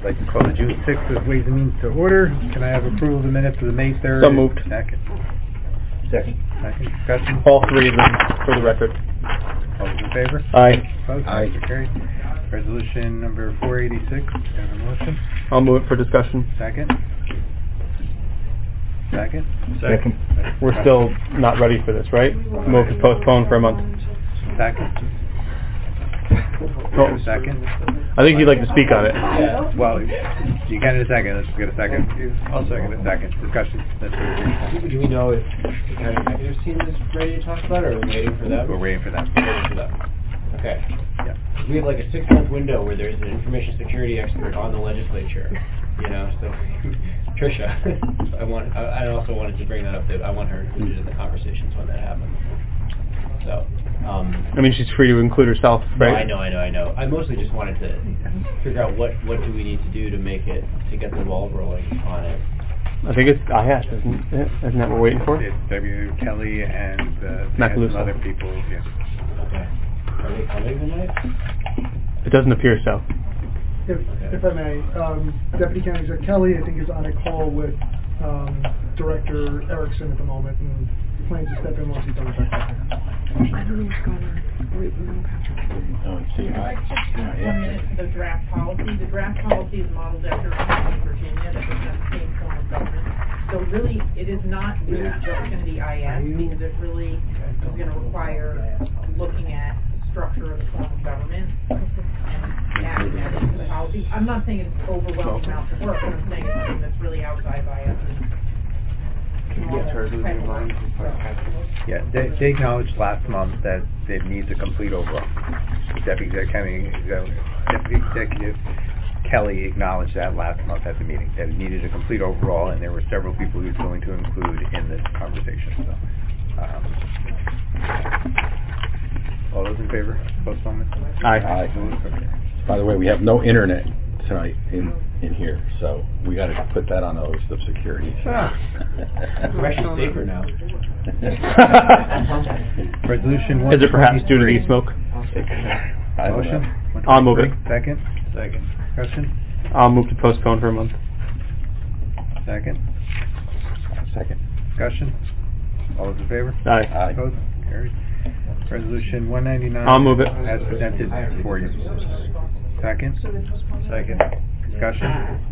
like to call the June 6th of Ways and Means to order. Can I have approval of the minutes of the May 3rd? So moved. Second. Second. Discussion? All three of them, for the record. All those in favor? Aye. Opposed? Aye. Motion carried. Resolution number 486. Can I have a motion? I'll move it for discussion. Second. Second. Second. We're still not ready for this, right? Move to postpone for a month. Second. Oh. Second. I think you'd like to speak on it. Yeah. Well, you got it in a second. Let's get a second. I'll second it. Second. Discussion. Do we know if the county executive team is ready to talk about it, or are we waiting for them? We're waiting for that. Waiting for them. Okay. Yeah. We have like a 6-month window where there's an information security expert on the legislature, you know, so Tricia, I also wanted to bring that up, that I want her included in the conversations when that happens. So, I mean, she's free to include herself, right? No, I know. I mostly just wanted to figure out what do we need to do to get the ball rolling on it. I think it's IHAS, isn't it? Isn't that what we're waiting for? It's W. Kelly and Macaluso. some other people. Yeah. Okay. Are they coming tonight? It doesn't appear so. If I may, Deputy County Executive Kelly, I think, is on a call with Director Erickson at the moment, and plans to step in once he's done with that. I don't know what's going on. The draft policy. The draft policy is modeled after Virginia that doesn't have the same form of government. So really, it is not really just going to be IS, because it really is going to require looking at the structure of the form of government and adding that into the policy. I'm not saying it's overwhelming amounts of work, but I'm saying it's something that's really outside IS. Yeah, they acknowledged last month that it needs a complete overhaul. Deputy Executive Kelly acknowledged that last month at the meeting, that it needed a complete overhaul, and there were several people he was going to include in this conversation. So, all those in favor of postponement? Aye. Okay. By the way, we have no internet tonight in here, so we got to put that on the list of security. We're actually safer now. Resolution 1. Is it perhaps due to the smoke? Motion? I'll move it. Second? Second. Discussion? I'll move to postpone for a month. Second. Second. Discussion? All those in favor? Aye. Aye. Opposed? Carried. Resolution 199. I'll move it. As presented for you. Second. Second. Discussion?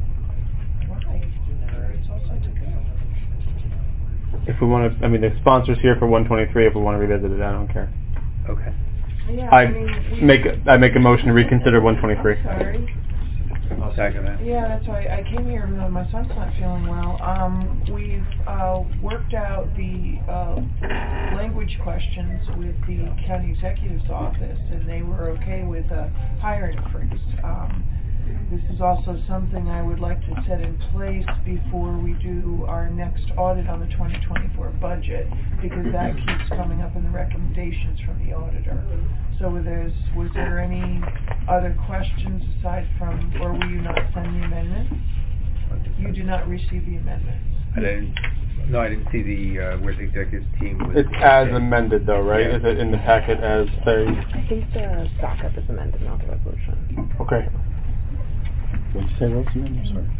If we want to, I mean, the sponsor's here for 123. If we want to revisit it, I don't care. Okay. Yeah, I make a motion to reconsider 123. Sorry. I'll second that. Yeah, that's why I came here. My son's not feeling well. We've worked out the language questions with the county executive's office, and they were okay with a hiring freeze. This is also something I would like to set in place before we do our next audit on the 2024 budget, because that keeps coming up in the recommendations from the auditor. So was there any other questions aside from, or will you not send the amendments? You did not receive the amendments. I didn't see the where the executive team was. It's as amended, though, right? Is it in the packet as they? I think the backup is amended, not the resolution. Okay. What did you say, Rosie? I'm sorry.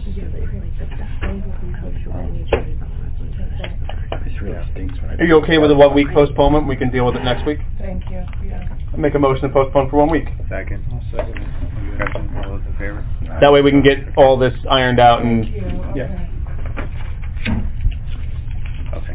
This really stinks when I Are you okay with a 1 week postponement? We can deal with it next week. Thank you. Yeah. I'll make a motion to postpone for 1 week. Second. Second. Discussion. All those in favor? That way we can get all this ironed out and Thank you. Okay. yeah. Okay.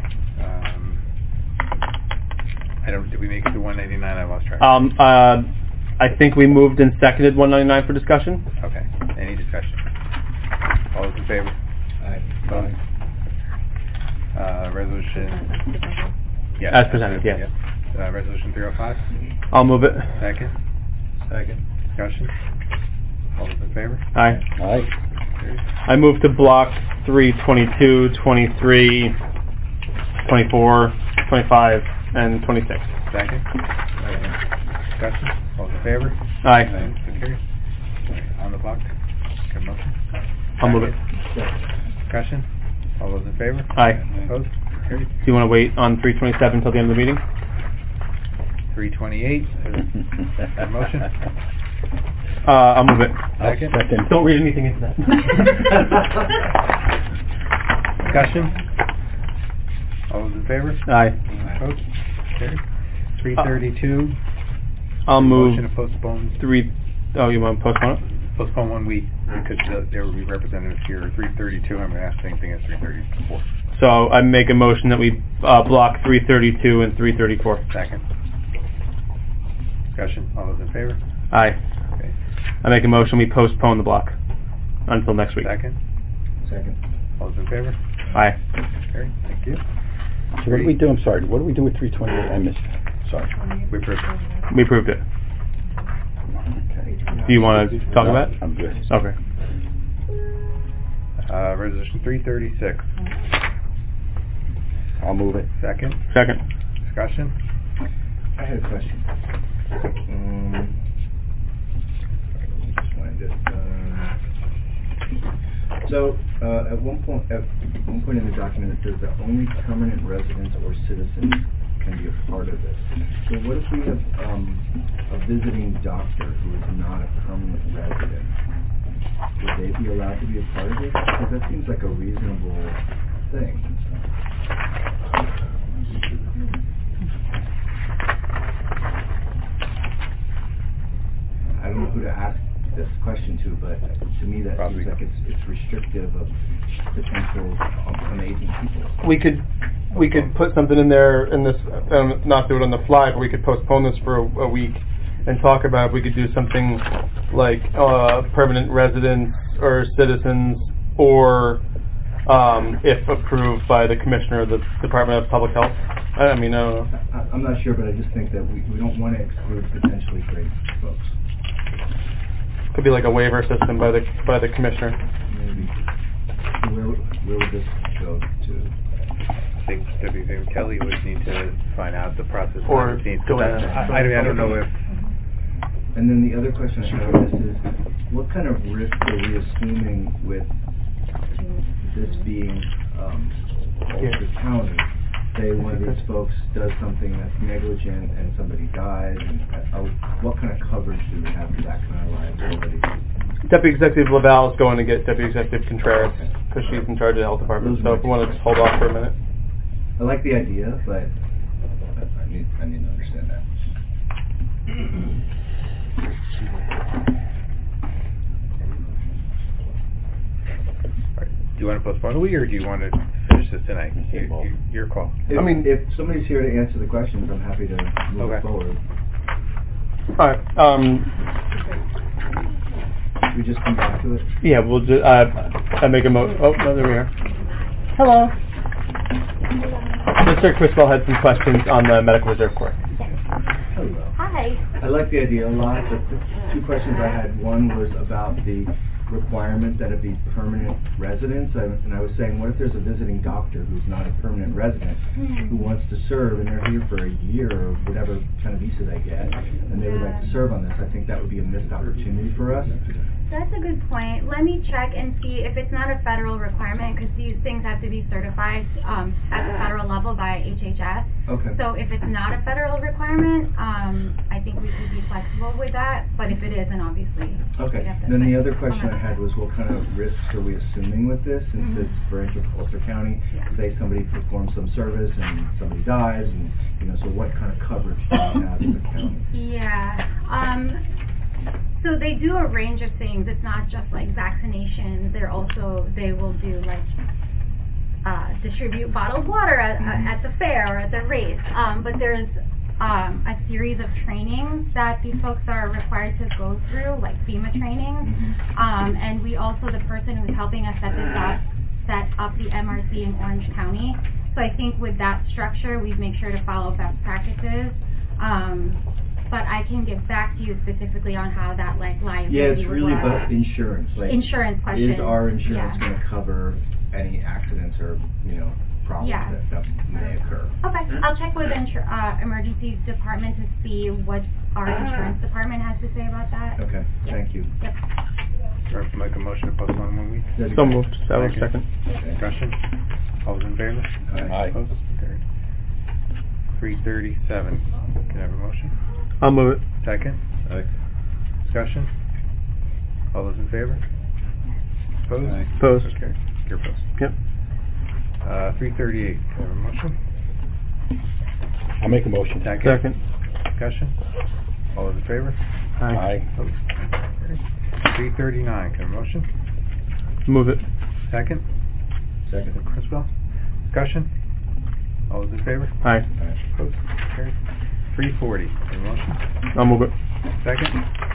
Did we make it to 199? I lost track. I think we moved and seconded 199 for discussion. Okay. Any discussion? All those in favor? Aye. Opposed? Resolution. Yeah. As presented, yes. Resolution 305. I'll move it. Second. Second. Discussion. All those in favor? Aye. Aye. I move to block 322, 23, 24, 25, and 26. Second. Discussion. All those in favor? Aye. So carried. On the block. Good motion. I'll move it. Discussion. All those in favor? Aye. Opposed? Carried. Do you want to wait on 327 until the end of the meeting? 328. Motion. I'll move it. Second? Second. Don't read anything into that. Discussion? All those in favor? Aye. Opposed? Carried. 332. I'll move Motion to postpone. Oh, you want to postpone it? Postpone 1 week because there will be representatives here. 332, I'm going to ask the same thing as 334. So I make a motion that we block 332 and 334. Second. Discussion? All those in favor? Aye. Okay. I make a motion we postpone the block until next week. Second. Second. All those in favor? Aye. Carried. Thank you. So what do we do? I'm sorry. What do we do with 328? I missed. Sorry. We approved it. We approved it. Okay. Do you want to talk about it? I'm good. Okay. Resolution 336. I'll move it. Second. Second. Discussion? I had a question. Let me just find it. So, at one point in the document it says that only permanent residents or citizens can be a part of this. So what if we have a visiting doctor who is not a permanent resident? Would they be allowed to be a part of this? Because that seems like a reasonable thing. I don't know who to ask this question to, but to me that Probably. seems like it's restrictive of potential amazing people. We could put something in there in this, not do it on the fly, but we could postpone this for a week and talk about if we could do something like permanent residents or citizens, or if approved by the Commissioner of the Department of Public Health. I mean, I don't know. I'm not sure, but I just think that we don't want to exclude potentially great folks. Could be like a waiver system by the Commissioner. Maybe. So where would this go to? I think W. Kelly would need to find out the process. Or behind the scenes. go in. I don't know if... And then the other question I have on this is, what kind of risk are we assuming with this being Ulster County? Say one of these folks does something that's negligent and somebody dies, and what kind of coverage do we have for that kind of liability? Deputy Executive Laval is going to get Deputy Executive Contreras because she's in charge of the health department. So if we want to just hold off for a minute. I like the idea, but I need to understand that. Do you want to postpone a week, or do you want to finish this tonight? Your call. If somebody's here to answer the questions, I'm happy to move Okay. it forward. All right. Should we just come back to it? Yeah, we'll just. I make a motion. Oh, no, there we are. Hello. Mr. Criswell had some questions on the Medical Reserve Corps. Hello. Hi. I like the idea a lot, but the two questions I had, one was about the requirement that it be permanent residents, and I was saying, what if there's a visiting doctor who's not a permanent resident who wants to serve, and they're here for a year or whatever kind of visa they get, and they would like to serve on this? I think that would be a missed opportunity for us. That's a good point. Let me check and see if it's not a federal requirement, because these things have to be certified at the federal level by HHS. Okay. So if it's not a federal requirement, I think we could be flexible with that. But if it is, then obviously Okay. we'd have to Then the find other question I someone. had was, what kind of risks are we assuming with this, since it's branch of Ulster County? Say somebody performs some service and somebody dies, and so what kind of coverage do we have as a county? Yeah. So they do a range of things. It's not just like vaccinations. They will do like distribute bottled water at the fair or at the race. But there's a series of trainings that these folks are required to go through, like FEMA trainings. And we also, the person who's helping us set this up, set up the MRC in Orange County. So I think with that structure, we make sure to follow best practices. But I can get back to you specifically on how that liability Yeah, it's would really work. about insurance. Like, Insurance question. is our insurance Yeah. going to cover any accidents or problems Yeah. that may occur? Okay, I'll check with emergency department to see what our insurance department has to say about that. Okay, Yeah. thank you. Yep. Or make a motion to postpone 1 week. That'd be So great. moved. That was second. Okay. Discussion? All those in favor? Aye. Opposed? Carried. 337. Can I have a motion? I'll move it. Second? Discussion? All those in favor? Opposed? Aye. Opposed. Okay, you're opposed. Yep. 338, can I have a motion? I'll make a motion. Second. Discussion? All those in favor? Aye. Opposed? Carried. 339, can I have a motion? Move it. Second? Second. Criswell? Discussion? All those in favor? Aye. Opposed? Carried. 340, can I have a motion? I'll move it. Second?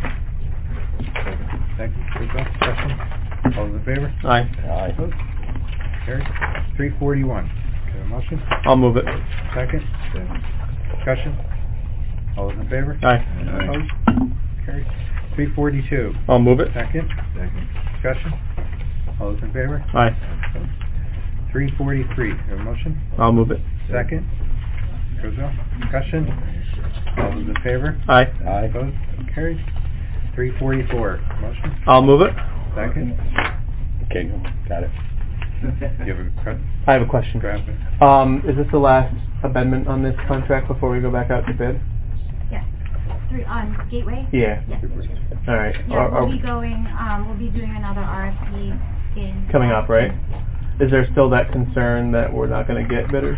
Second, Criswell? Discussion? All those in favor? Aye. Aye. Opposed? Carried. 341, can I have a motion? I'll move it. Second? Discussion? All those in favor? Aye. Opposed? Carried. 342, I'll move it. second? Second. Discussion? All those in favor? Aye. 343, have a motion? I'll move it. Second? Criswell? Discussion? All those in favor? Aye. Aye. Opposed? Carried. 344, motion? I'll move it. Second? Okay, got it. You have a cut? I have a question. Grab it. Is this the last amendment on this contract before we go back out to bid? Yes. On Gateway? Yeah. Yes. All right. Yeah, we'll be going, we'll be doing another RFP in... Coming up, right? Is there still that concern that we're not going to get bidders?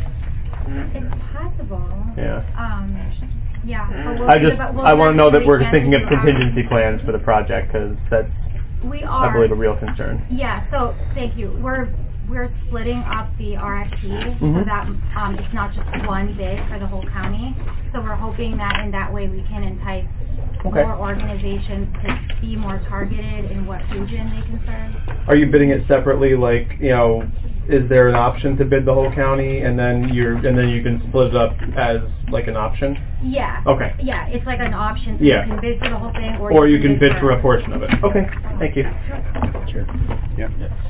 It's possible. Yeah. Yeah. But we'll I see just, about- we'll I want to know that definitely we're thinking of do our- contingency plans for the project, because that's, We are. I believe, a real concern. Yeah, so, thank you. We're splitting up the RFP so Mhm. that it's not just one bid for the whole county. So we're hoping that in that way we can entice Okay. more organizations to be more targeted in what region they can serve. Are you bidding it separately? Like, is there an option to bid the whole county, and then you can split it up as like an option? Yeah. Okay. Yeah, it's like an option. So Yeah. you can bid for the whole thing, Or you can bid for a portion of it. Okay. Thank you. Sure. Yeah.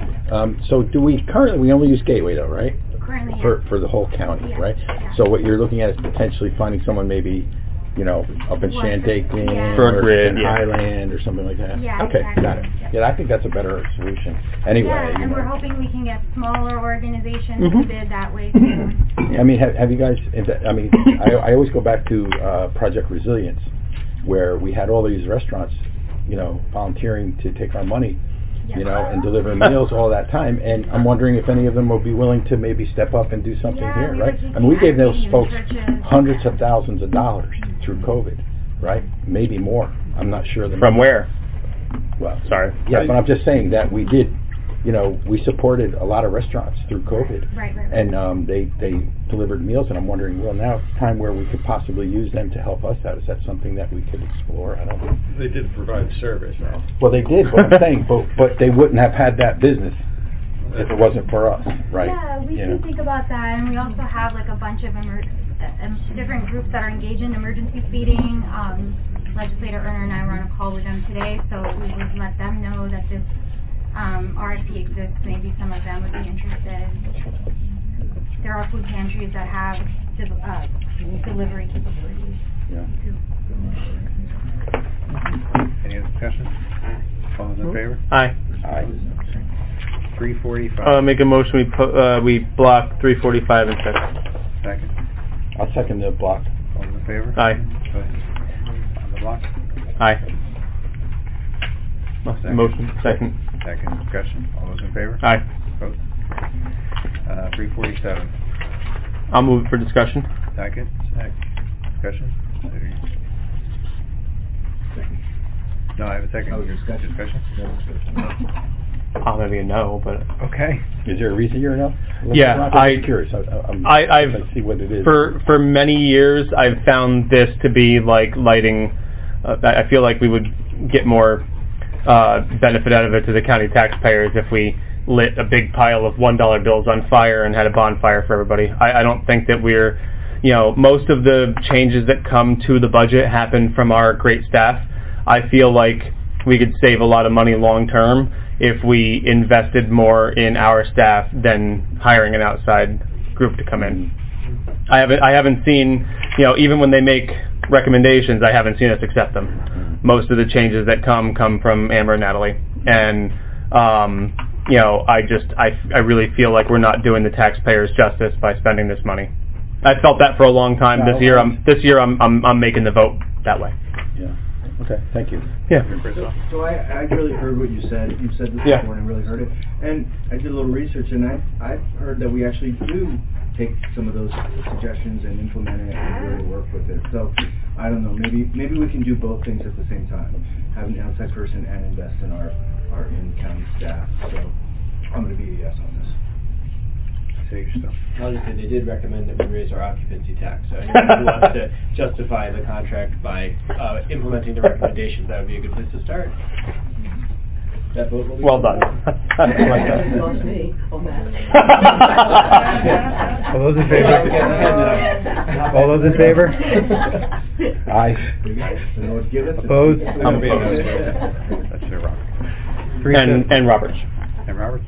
So do we only use Gateway though, right? Currently, yes. For the whole county, Yeah. right? Yeah. So what you're looking at is potentially finding someone maybe, up in Well, Shandaken yeah. For a or grid, in yeah. Highland or something like that. Yeah, Okay, exactly. got it. Yeah. Yeah, I think that's a better solution. Anyway, Yeah, and we're hoping we can get smaller organizations to Mhm. bid that way too. I mean, have you guys? I always go back to Project Resilience, where we had all these restaurants, volunteering to take our money, Yeah. and deliver meals all that time. And I'm wondering if any of them would be willing to maybe step up and do something Yeah, here, we were right? thinking I mean, we gave those IT and folks churches. hundreds of thousands of dollars through COVID, right? Maybe more. I'm not sure. From where? Well, Sorry. yeah, but I'm just saying that we did. We supported a lot of restaurants through COVID. Right. And they delivered meals, and I'm wondering, well, now it's time where we could possibly use them to help us out. Is that something that we could explore? I don't know. They did provide service, though. Well, they did, but I'm saying, but they wouldn't have had that business if it wasn't for us, right? Yeah, we can think about that, and we also have like a bunch of different groups that are engaged in emergency feeding. Legislator Erner and I were on a call with them today, so we would let them know that this RFP exists. Maybe some of them would be interested. There are food pantries that have delivery capabilities. Yeah. too. Any other discussion? All those in favor? Aye. Aye. 345. Make a motion. We block 345 and second. Second. I'll second the block. All those in favor? Aye. Go ahead. On the block? Aye. Second. Motion. Second. Second. Discussion. All those in favor? Aye. Vote. 347. I'll move it for discussion. Second. Discussion. No, I have a second. Oh, discussion. I'll maybe a no, but Okay. Is there a reason you're no? Yeah, I'm just curious. I've I've see what it is. for many years I've found this to be like lighting. I feel like we would get more benefit out of it to the county taxpayers if we lit a big pile of $1 bills on fire and had a bonfire for everybody. I don't think that we're, most of the changes that come to the budget happen from our great staff. I feel like we could save a lot of money long term if we invested more in our staff than hiring an outside group to come in. I haven't seen, even when they make recommendations, I haven't seen us accept them. Most of the changes that come from Amber and Natalie, and I really feel like we're not doing the taxpayers justice by spending this money. I felt that for a long time. This year I'm making the vote that way. Yeah. Okay, thank you. Yeah. So I really heard what you said. You said this Yeah. before, and I really heard it. And I did a little research, and I've heard that we actually do take some of those suggestions and implement it and really work with it. So I don't know. Maybe we can do both things at the same time. Have an outside person and invest in our in-county staff. So I'm going to be a yes on this. I'll just say they did recommend that we raise our occupancy tax. So anyone who wants to justify the contract by implementing the recommendations, that would be a good place to start. That vote will be Well done. Lost me on that. All those in favor? All those in favor? Aye. Opposed? I'm opposed. That's your Robert. And Roberts. And Robert?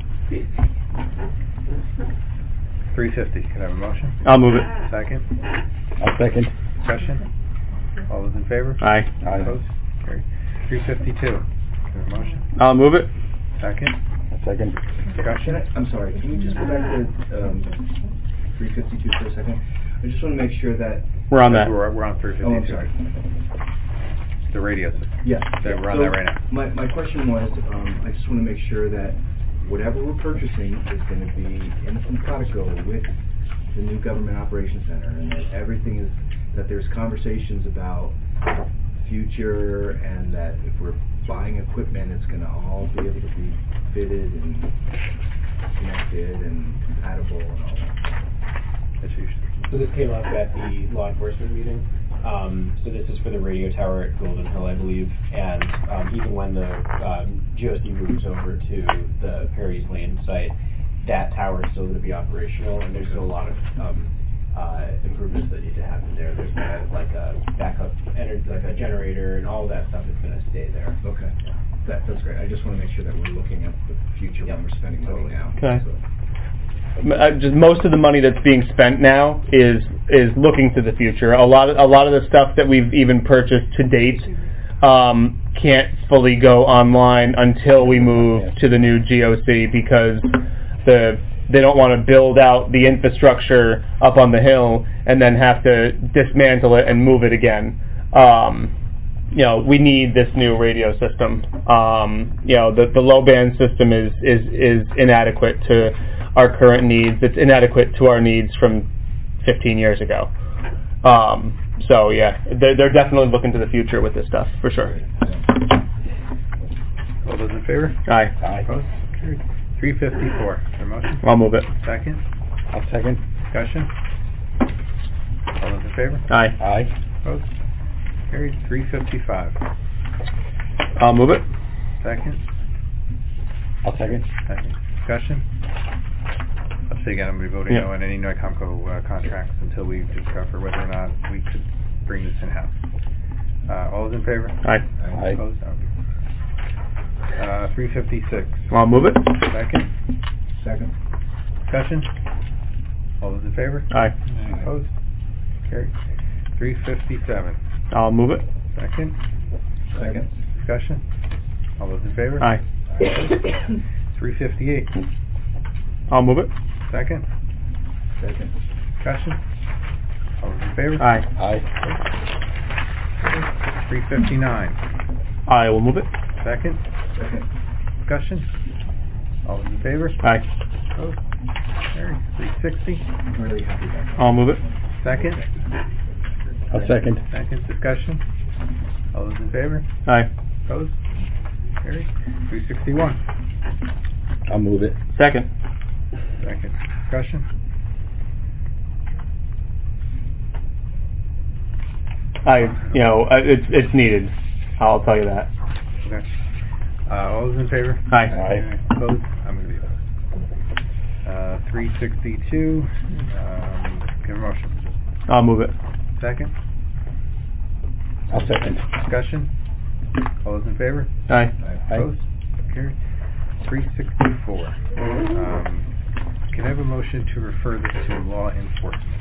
350. Can I have a motion? I'll move it. Second? I'll second. Discussion? All those in favor? Aye. Aye. Opposed? Carried. 352. Can I have a motion? I'll move it. Second? I'll second. Discussion? I'm sorry, can we just go back to 352 for a second? I just want to make sure that... We're on that. We're on 352. Oh, I'm sorry. The radio system. Yeah. We're on that right now. My question was, I just want to make sure that whatever we're purchasing is going to be in simpatico with the new government operations center, and that everything is, that there's conversations about future, and that if we're buying equipment, it's going to all be able to be fitted and connected and compatible and all that. That's usually. So this came up at the law enforcement meeting. So this is for the radio tower at Golden Hill, I believe, and even when the GOC moves over to the Perry's Lane site, that tower is still going to be operational, and there's still a lot of improvements that need to happen there. There's like a backup energy, like a generator, and all of that stuff is going to stay there. Okay. That's great. I just want to make sure that we're looking at the future when we're spending money now. Okay. So. Just most of the money that's being spent now is looking to the future. A lot of the stuff that we've even purchased to date can't fully go online until we move to the new GOC, because they don't want to build out the infrastructure up on the hill and then have to dismantle it and move it again. We need this new radio system. The low band system is inadequate to our current needs. It's inadequate to our needs from 15 years ago. So yeah, they're definitely looking to the future with this stuff, for sure. All those in favor? Aye. Aye. Opposed? Carried. 354. Is there a motion? I'll move it. Second? I'll second. Discussion? All those in favor? Aye. Aye. Opposed? Carried. 355. I'll move it. Second? I'll second. Second. Discussion? I'll say again, I'm going to be voting no on any NOICOMCO contracts until we discover whether or not we could bring this in-house. All those in favor? Aye. Aye. Opposed? No. 356. I'll move it. Second? Second. Discussion? All those in favor? Aye. Opposed? Carried. 357. I'll move it. Second? Second. Discussion? All those in favor? Aye. 358. I'll move it. Second? Second. Discussion? All those in favor? Aye. Aye. 359. I will move it. Second? Second. Discussion? All those in favor? Aye. Opposed? Carried. 360. I'm really happy about that. I'll move it. Second? I'll second. Second. Discussion? All those in favor? Aye. Opposed? Carried. 361. I'll move it. Second. Second. Discussion? It's needed. I'll tell you that. Okay. All those in favor? Aye. Aye. Opposed? I'm going to be opposed. 362. Give a motion. I'll move it. Second. I'll second. Discussion? All those in favor? Aye. Opposed? Carried. 364. Can I have a motion to refer this to law enforcement?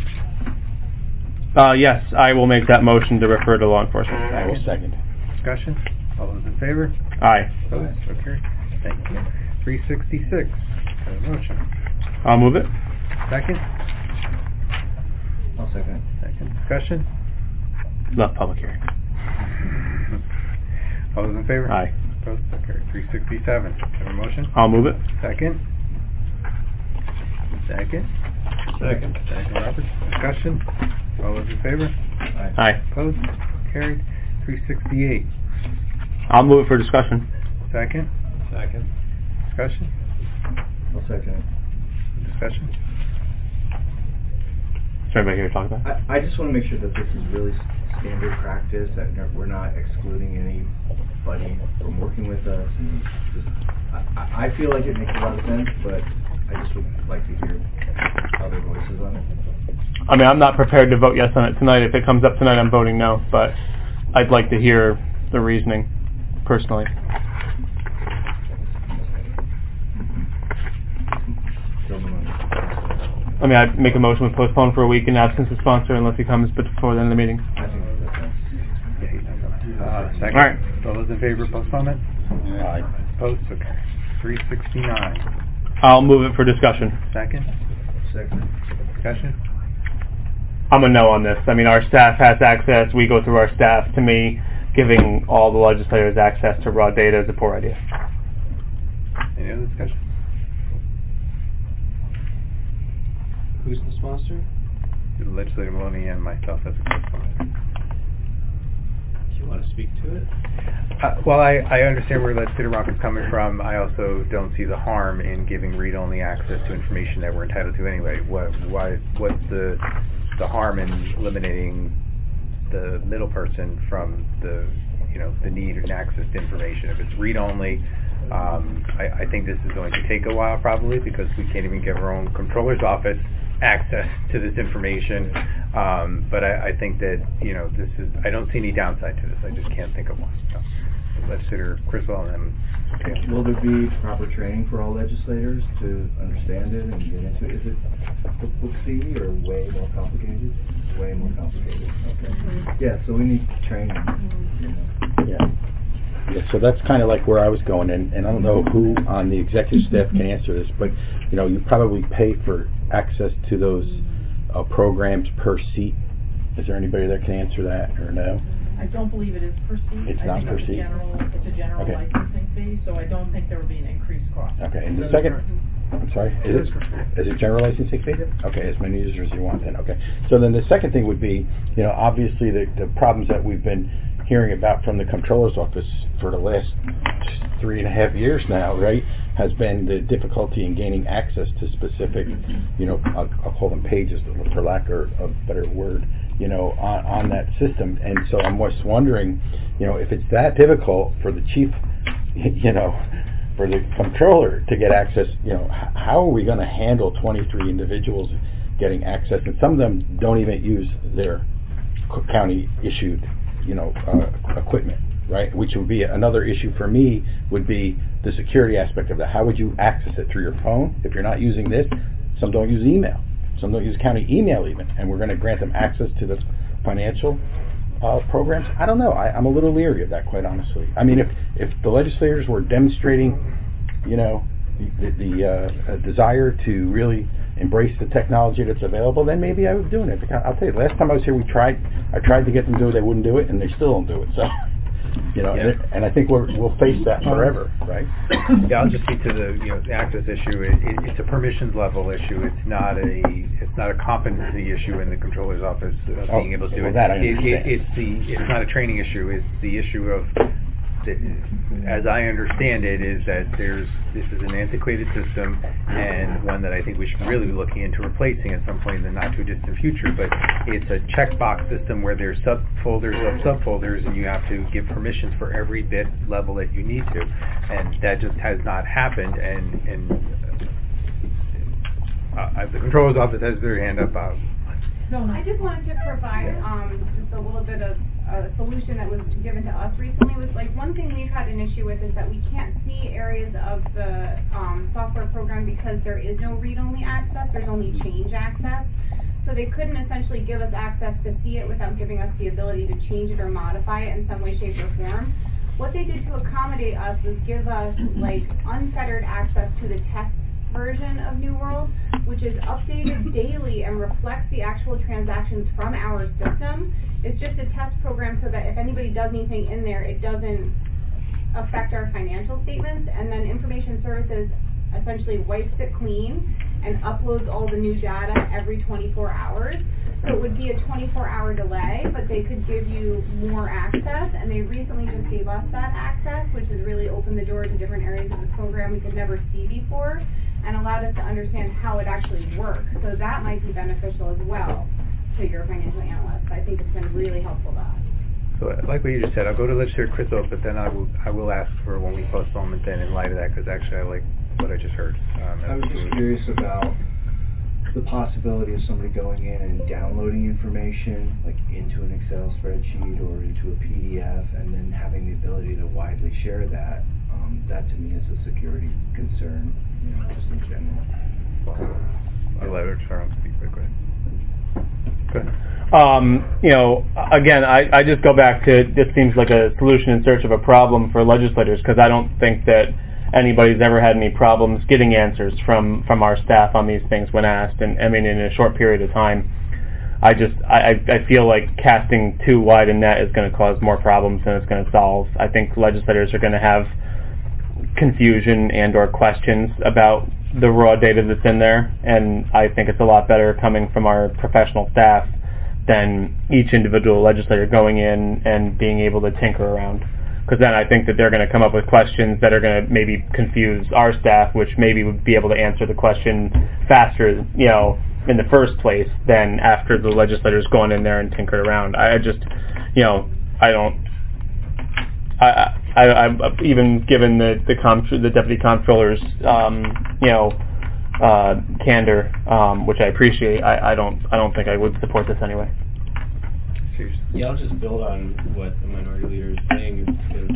Yes, I will make that motion to refer to law enforcement. I will second. Discussion? All those in favor? Aye. Opposed? So carried. Thank you. 366. Have a motion. I'll move it. Second? I'll second. Second. Discussion? Not public hearing. All those in favor? Aye. Opposed? So carried. 367. Have a motion? I'll move it. Second? Second, Robert. Discussion? All those in favor? Aye. Opposed? Carried. 368. I'll move it for discussion. Second? Discussion? I'll second it. Discussion? Is everybody here to talk about it? I just want to make sure that this is really standard practice, that we're not excluding anybody from working with us. And just, I feel like it makes a lot of sense, but I just would like to hear other voices on it. I mean, I'm not prepared to vote yes on it tonight. If it comes up tonight, I'm voting no, but I'd like to hear the reasoning, personally. I mean, I'd make a motion to postpone for a week in absence of sponsor unless he comes before the end of the meeting. I think that's Second. All right. All those in favor of postponement? Aye. Opposed? So carried. 369. I'll move it for discussion. Second? second. Discussion? I'm a no on this. I mean, our staff has access. We go through our staff. To me, giving all the legislators access to raw data is a poor idea. Any other discussion? Who's the sponsor? Legislator Maloney and myself as a co-sponsor. Do you want to speak to it? Well, I understand where Legislator Rocket's coming from. I also don't see the harm in giving read-only access to information that we're entitled to anyway. What's the harm in eliminating the middle person from the need and access to information? If it's read-only, I think this is going to take a while probably because we can't even give our own controller's office access to this information. But I think that I don't see any downside to this. I just can't think of one. So, Legislator Criswell and then. Will there be proper training for all legislators to understand it and get into it? Is it book-see or way more complicated? Way more complicated. Okay. Yeah. So we need training. Yeah, so that's kind of like where I was going, and I don't know who on the executive staff can answer this, but you probably pay for access to those programs per seat. Is there anybody that can answer that or no? I don't believe it is per seat. It's not per seat? It's a general Okay. licensing fee, so I don't think there would be an increased cost. Okay, and the second, I'm sorry, is it general licensing fee? Okay, as many users as you want then, okay. So then the second thing would be, obviously the problems that we've been hearing about from the comptroller's office for the last 3.5 years now, right, has been the difficulty in gaining access to specific, I'll call them pages for lack of a better word, on that system. And so I'm just wondering, if it's that difficult for the chief, for the comptroller to get access, how are we going to handle 23 individuals getting access? And some of them don't even use their county issued equipment, right? Which would be another issue for me, would be the security aspect of that. How would you access it? Through your phone? If you're not using this, some don't use email. Some don't use county email even, and we're going to grant them access to the financial programs. I don't know. I'm a little leery of that, quite honestly. I mean, if the legislators were demonstrating, the desire to really embrace the technology that's available, then maybe I would be doing it. Because I'll tell you, last time I was here, I tried to get them to do it, they wouldn't do it, and they still don't do it. So, and I think we'll face that forever, right? Yeah, I'll just speak to the access issue. It's a permissions level issue. It's not a competency issue in the controller's office being able to do it. That I understand. It's not a training issue. It's the issue of, as I understand it, is that this is an antiquated system and one that I think we should really be looking into replacing at some point in the not too distant future. But it's a checkbox system where there's subfolders of subfolders, and you have to give permissions for every bit level that you need to, and that just has not happened. And the controller's office has their hand up. I just wanted to provide just a little bit of a solution that was given to us recently. Was like one thing we've had an issue with is that we can't see areas of the software program because there is no read-only access. There's only change access. So they couldn't essentially give us access to see it without giving us the ability to change it or modify it in some way, shape, or form. What they did to accommodate us was give us like unfettered access to the test version of New World, which is updated daily and reflects the actual transactions from our system. It's just a test program so that if anybody does anything in there, it doesn't affect our financial statements, and then Information Services essentially wipes it clean and uploads all the new data every 24 hours. So it would be a 24-hour delay, but they could give you more access, and they recently just gave us that access, which has really opened the door to different areas of the program we could never see before, and allowed us to understand how it actually works. So that might be beneficial as well to your financial analysts. I think it's been really helpful to us. So like what you just said, I'll go to Legislator Kristof, but then I will ask for a 1-week postponement then in light of that, because actually I like what I just heard. I was just curious about the possibility of somebody going in and downloading information, like into an Excel spreadsheet or into a PDF, and then having the ability to widely share that. That to me is a security concern, just in general. I'll let Charles speak quickly. Good. Again, I just go back to this seems like a solution in search of a problem for legislators, because I don't think that anybody's ever had any problems getting answers from our staff on these things when asked, and I mean in a short period of time. I feel like casting too wide a net is going to cause more problems than it's going to solve. I think legislators are going to have confusion and or questions about the raw data that's in there, and I think it's a lot better coming from our professional staff than each individual legislator going in and being able to tinker around. Because then I think that they're going to come up with questions that are going to maybe confuse our staff, which maybe would be able to answer the question faster, in the first place than after the legislators gone in there and tinkered around. I'm even given the deputy comptroller's candor, which I appreciate. I don't think I would support this anyway. Yeah, I'll just build on what the minority leader is saying.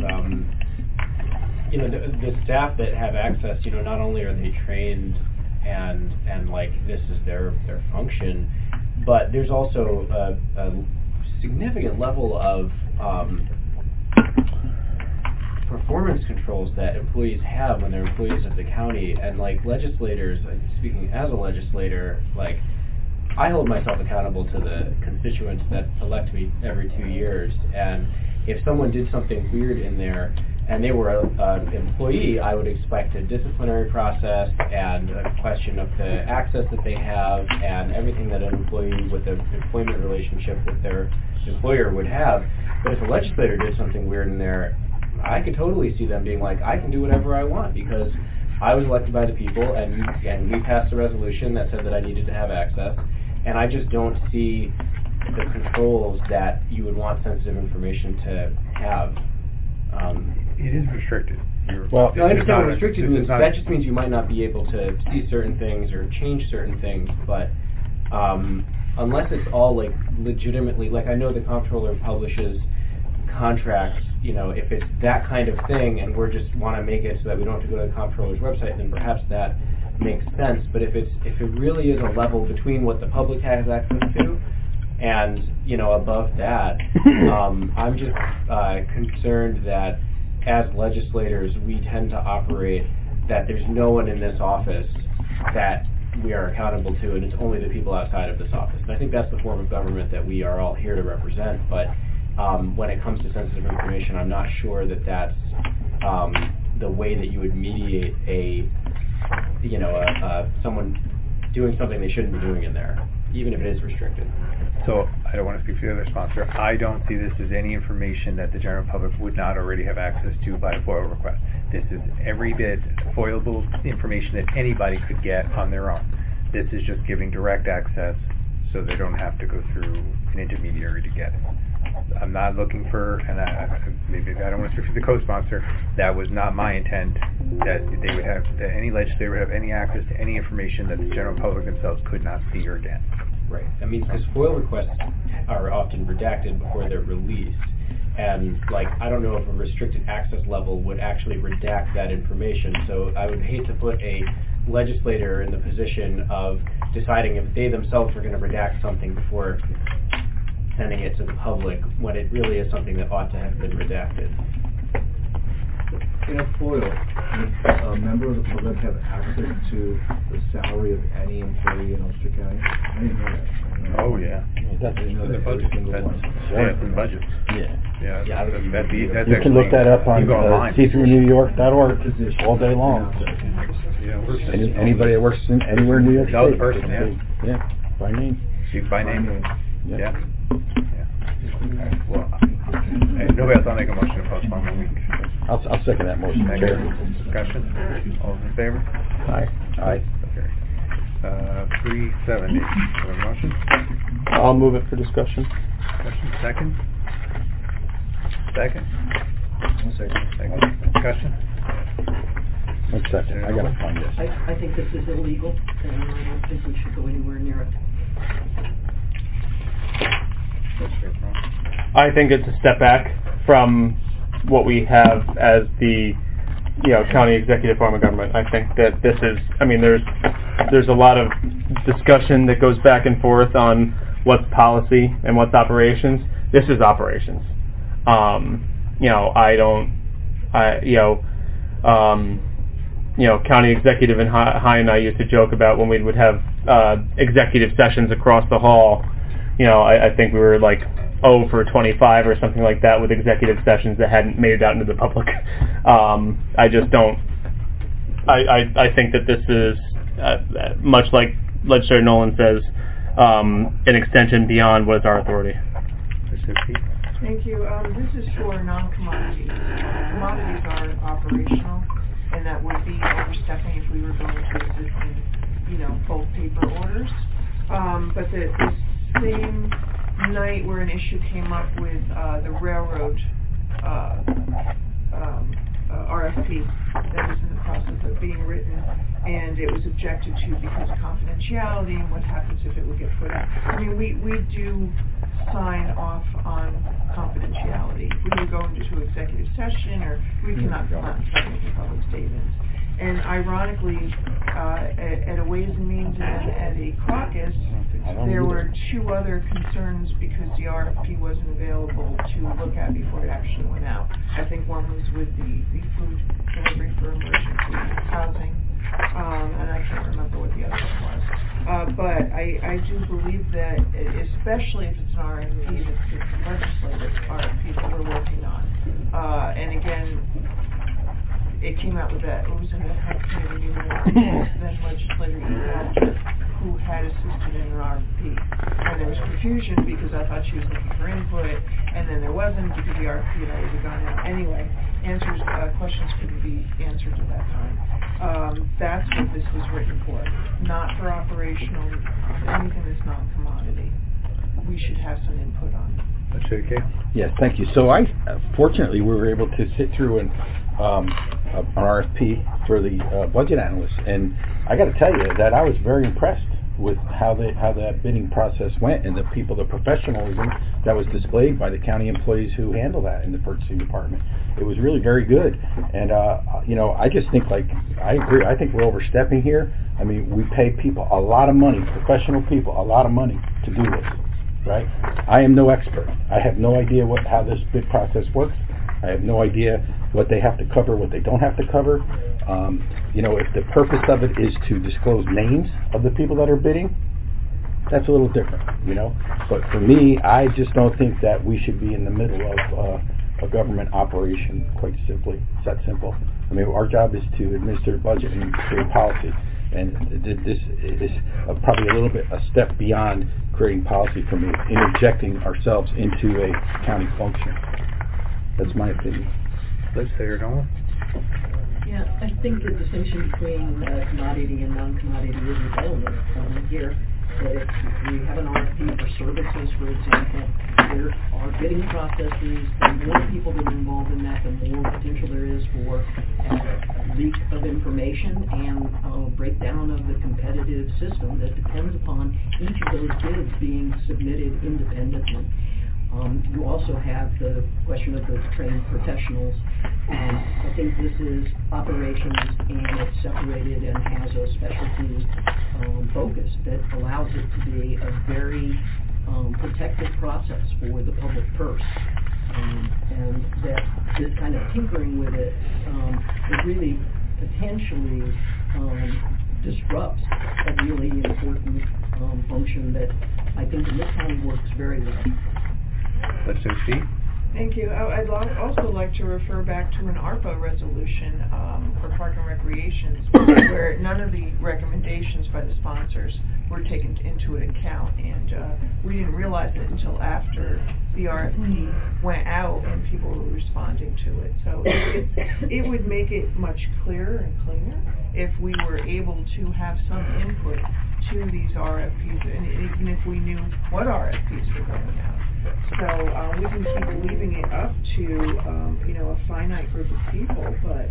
The staff that have access, not only are they trained and like this is their function, but there's also a significant level of performance controls that employees have when they're employees of the county. And like legislators, speaking as a legislator, like I hold myself accountable to the constituents that elect me every 2 years, and if someone did something weird in there and they were an employee, I would expect a disciplinary process and a question of the access that they have and everything that an employee with an employment relationship with their employer would have. But if a legislator did something weird in there, I could totally see them being like, I can do whatever I want because I was elected by the people and we passed a resolution that said that I needed to have access, and I just don't see the controls that you would want sensitive information to have. It is restricted. Well, I understand what restricted means. That just means you might not be able to see certain things or change certain things, but unless it's all like legitimately, like I know the comptroller publishes contracts, if it's that kind of thing and we just want to make it so that we don't have to go to the comptroller's website, then perhaps that makes sense. But if it really is a level between what the public has access to and above that, I'm just concerned that as legislators we tend to operate that there's no one in this office that we are accountable to, and it's only the people outside of this office. And I think that's the form of government that we are all here to represent. But when it comes to sensitive information, I'm not sure that that's the way that you would mediate someone doing something they shouldn't be doing in there, even if it is restricted. So I don't want to speak for the other sponsor. I don't see this as any information that the general public would not already have access to by a FOIL request. This is every bit FOILable information that anybody could get on their own. This is just giving direct access so they don't have to go through an intermediary to get it. I'm not looking for, and maybe I don't want to speak for the co-sponsor, that was not my intent, that they would have, that any legislator would have any access to any information that the general public themselves could not see or get. Right. I mean, because FOIL requests are often redacted before they're released. And, I don't know if a restricted access level would actually redact that information. So I would hate to put a legislator in the position of deciding if they themselves are going to redact something before sending it to the public when it really is something that ought to have been redacted. In a FOIL, does a member of the public have access to the salary of any employee in Ulster County? I didn't know that. Oh, yeah. That's In the budget. That's, yeah, it's in the budget. Yeah. Yeah, that's You can look that up on you can go online. see-through-New-York.org all day long. Yeah, Anybody that works anywhere in New York Know the State. person, Yeah, by name. Speak by name. Yeah. Yeah. Alright, well, nobody else will make a motion to postpone 1 week. I'll second that motion, Chair. Discussion? All in favor? Aye. Aye. Okay. 370. Have a motion? I'll move it for discussion. Discussion. Second? Second. Discussion? One second. I gotta find this. I think this is illegal, and I don't think we should go anywhere near it. I think it's a step back from what we have as the, county executive arm of government. I think that this is, there's a lot of discussion that goes back and forth on what's policy and what's operations. This is operations. County executive and High and I used to joke about when we would have executive sessions across the hall. I think we were like 0 for 25 or something like that with executive sessions that hadn't made it out into the public. I just don't. I think that this is much like Legislator Nolan says, an extension beyond what is our authority. Thank you. This is for non-commodities. Commodities are operational, and that would be overstepping if we were going to assist in, bulk paper orders. But the same night where an issue came up with the railroad RFP that was in the process of being written, and it was objected to because of confidentiality and what happens if it would get put out. We do sign off on confidentiality. We can go into executive session, or we cannot go out and start making public statements. And ironically, at a Ways and Means and at a caucus, there were 2 other concerns because the RFP wasn't available to look at before it actually went out. I think one was with the food delivery for emergency housing, and I can't remember what the other one was. But I do believe that, especially if it's an RFP, it's a legislative RFP that we're working on. And again, it came out with that, it was in the health committee meeting, then legislator Alger, who had assisted in an RFP. And there was confusion because I thought she was looking for input, and then there wasn't because the RFP had already gone out. Anyway, questions couldn't be answered at that time. That's what this was written for, not for operational, anything that's not commodity. We should have some input on. Yes, thank you. So fortunately, we were able to sit through an RFP for the budget analyst, and I got to tell you that I was very impressed with how that bidding process went, and the professionalism that was displayed by the county employees who handle that in the purchasing department. It was really very good, and I just think, I agree. I think we're overstepping here. We pay people a lot of money, professional people, a lot of money to do this. Right? I am no expert. I have no idea how this bid process works. I have no idea what they have to cover, what they don't have to cover. If the purpose of it is to disclose names of the people that are bidding, that's a little different, But for me, I just don't think that we should be in the middle of a government operation, quite simply. It's that simple. Our job is to administer the budget and create policy. And this is probably a little bit a step beyond creating policy for me, interjecting ourselves into a county function. That's my opinion. Let's say it all. Yeah, I think the distinction between commodity and non-commodity is an element here. That if we have an RFP for services, for example, there are bidding processes. The more people that are involved in that, the more potential there is for leak of information and breakdown of the competitive system that depends upon each of those bids being submitted independently. You also have the question of the trained professionals. I think this is operations, and it's separated and has a specialty focus that allows it to be a very protective process for the public purse. And that this kind of tinkering with it really potentially disrupts a really important function that I think in this county works very well. Legislator Steve? Thank you. I'd also like to refer back to an ARPA resolution for Park and Recreation, where none of the recommendations by the sponsors were taken into account, and we didn't realize it until after the RFP went out and people were responding to it. So it would make it much clearer and cleaner if we were able to have some input to these RFPs, and even if we knew what RFPs were going out. So we can keep leaving it up to a finite group of people, but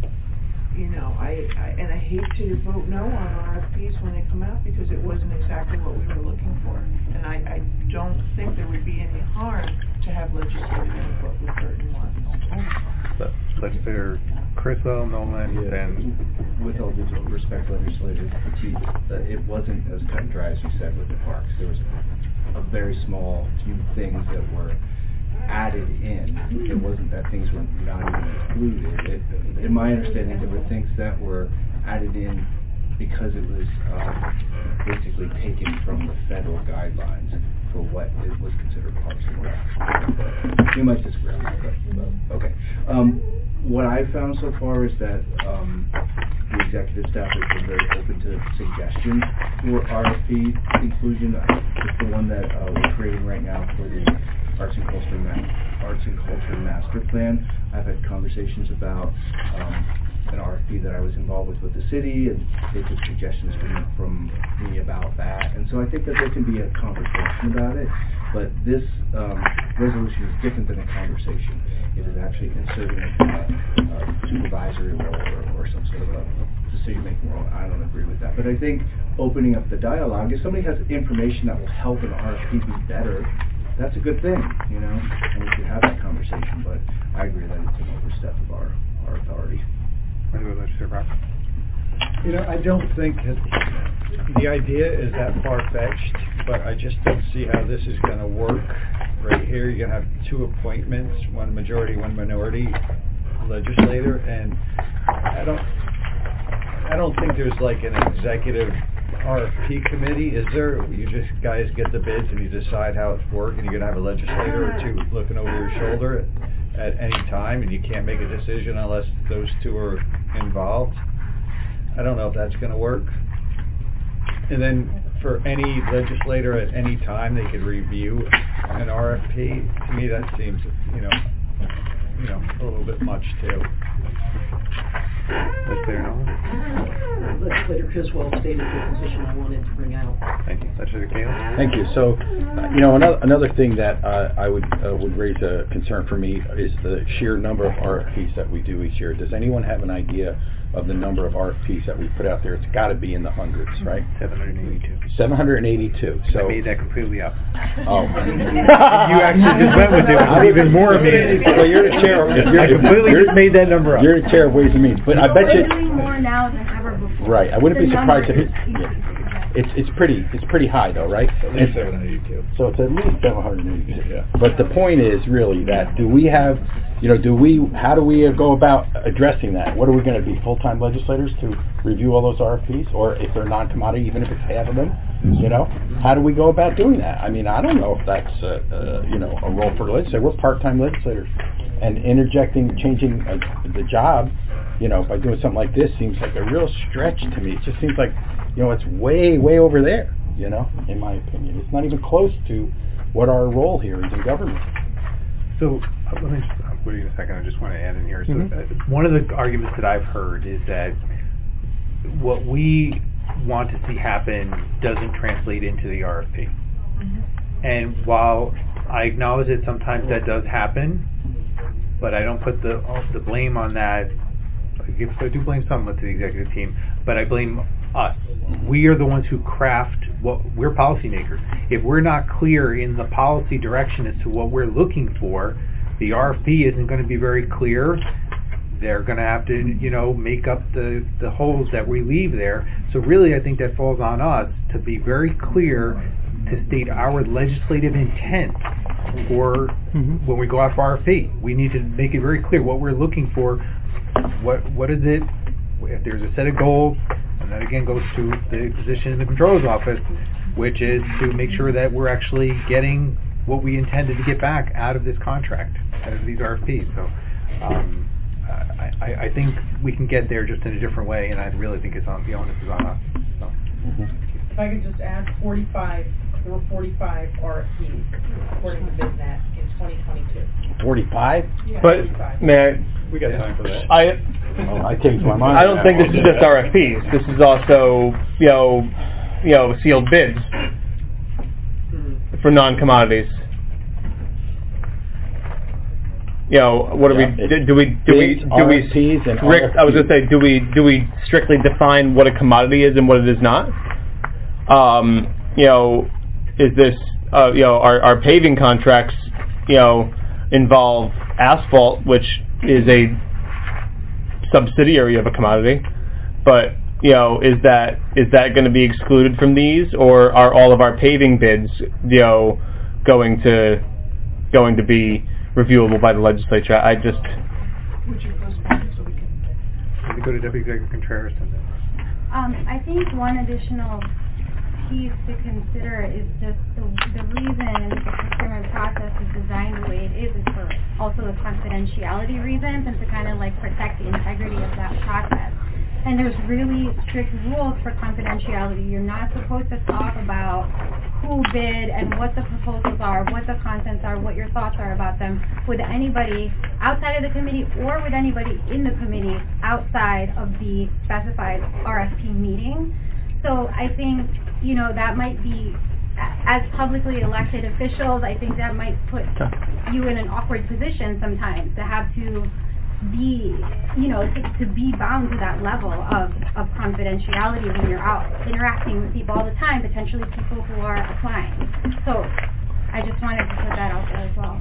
I hate to vote no on RFPs when they come out because it wasn't exactly what we were looking for, and I don't think there would be any harm to have legislative input with certain ones. Legislator Criswell, Nolan, and with all due respect, legislative critique, it wasn't as cut and dry as you said with the parks. There was a very small few things that were added in. It wasn't that things were not even included. In my understanding, there were things that were added in because it was basically taken from the federal guidelines for what it was considered parks and rec. You might disagree on that, but okay. What I've found so far is that the executive staff has been very open to suggestions for RFP inclusion. It's the one that we're creating right now for the Arts and Culture Master Plan. I've had conversations about an RFP that I was involved with the city, and they took suggestions from me about that. And so I think that there can be a conversation about it, but this resolution is different than a conversation. It is actually inserting a supervisory role or some sort of a decision-making role. I don't agree with that. But I think opening up the dialogue, if somebody has information that will help an RFP be better, that's a good thing, and we should have that conversation, but I agree that it's an overstep of our authority. I don't think the idea is that far-fetched, but I just don't see how this is going to work. Right here, you're going to have two appointments, one majority, one minority legislator, and I don't think there's like an executive RFP committee. Is there? You just guys get the bids and you decide how it's working. You're going to have a legislator or two looking over your shoulder at any time, and you can't make a decision unless those two are involved. I don't know if that's going to work. And then for any legislator at any time, they could review an RFP. To me, that seems, a little bit much too. Legislator Criswell stated the position I wanted to bring out. Thank you. Legislator Cahill? Thank you. So, another thing that I would raise a concern for me is the sheer number of RFPs that we do each year. Does anyone have an idea of the number of RFPs that we put out there? It's got to be in the hundreds, right? 782. 782. So I made that completely up. Oh. You actually just went with it. It was even more amazing. Well, you're the chair. I completely just made that number up. You're the chair of Ways and Means, but I bet you. Literally more now than ever before. Right. I wouldn't be surprised if it. It's pretty high though, right? At least 782. So it's at least 782. Yeah. But the point is really that how do we go about addressing that? What are we going to be, full-time legislators to review all those RFPs, or if they're non-commodity, even if it's half of them? How do we go about doing that? I mean, I don't know if that's a role for the legislature. We're part-time legislators, and changing the job, by doing something like this seems like a real stretch to me. It just seems like, it's way, way over there, in my opinion. It's not even close to what our role here is in government. So, let me just, wait a second, I just want to add in here. So, one of the arguments that I've heard is that what we want to see happen doesn't translate into the RFP. And while I acknowledge that sometimes that does happen, but I don't put the blame on that. I do blame some of it to the executive team, but I blame us. We are the ones who craft we're policymakers. If we're not clear in the policy direction as to what we're looking for, the RFP isn't going to be very clear. They're going to have to, make up the holes that we leave there. So really, I think that falls on us to be very clear, to state our legislative intent for when we go out for RFP. We need to make it very clear what we're looking for. What is it? If there's a set of goals, and that again goes to the position in the controller's office, which is to make sure that we're actually getting what we intended to get back out of this contract, out of these RFPs. So I think we can get there just in a different way, and I really think the onus is on us. So. If I could just add 45, there were 45 RFPs according to BizNet in 2022. 45? Yeah, But 45. may I? We got time for that. I changed my mind. I don't think this is just RFPs. This is also sealed bids for non-commodities. What do we do? We RFPs and strict? I was going to say, do we strictly define what a commodity is and what it is not? Is this our paving contracts involve asphalt, which is a subsidiary of a commodity, but is that going to be excluded from these, or are all of our paving bids going to be reviewable by the legislature? I just Would you postpone so we can? We go to Deputy Executive Contreras and then. I think one additional piece to consider is just the reason the procurement process is designed the way it is for also the confidentiality reasons and to kind of protect the integrity of that process. And there's really strict rules for confidentiality. You're not supposed to talk about who bid and what the proposals are, what the contents are, what your thoughts are about them with anybody outside of the committee or with anybody in the committee outside of the specified RFP meeting. So I think, that might be, as publicly elected officials, I think that might put you in an awkward position sometimes to have to be, to be bound to that level of confidentiality when you're out interacting with people all the time, potentially people who are applying. So I just wanted to put that out there as well.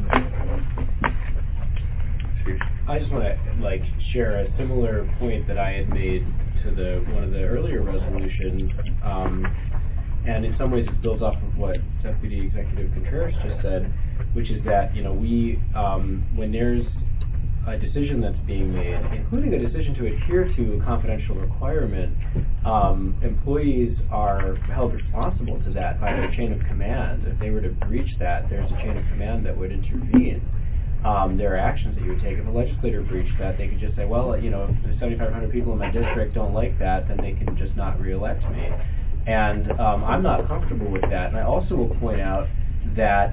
I just want to share a similar point that I had made to one of the earlier resolutions, and in some ways it builds off of what Deputy Executive Contreras just said, which is that we when there's a decision that's being made, including a decision to adhere to a confidential requirement, employees are held responsible to that by their chain of command. If they were to breach that, there's a chain of command that would intervene. There are actions that you would take. If a legislator breached that, they could just say, well, if the 7,500 people in my district don't like that, then they can just not re-elect me. And I'm not comfortable with that. And I also will point out that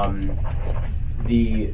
the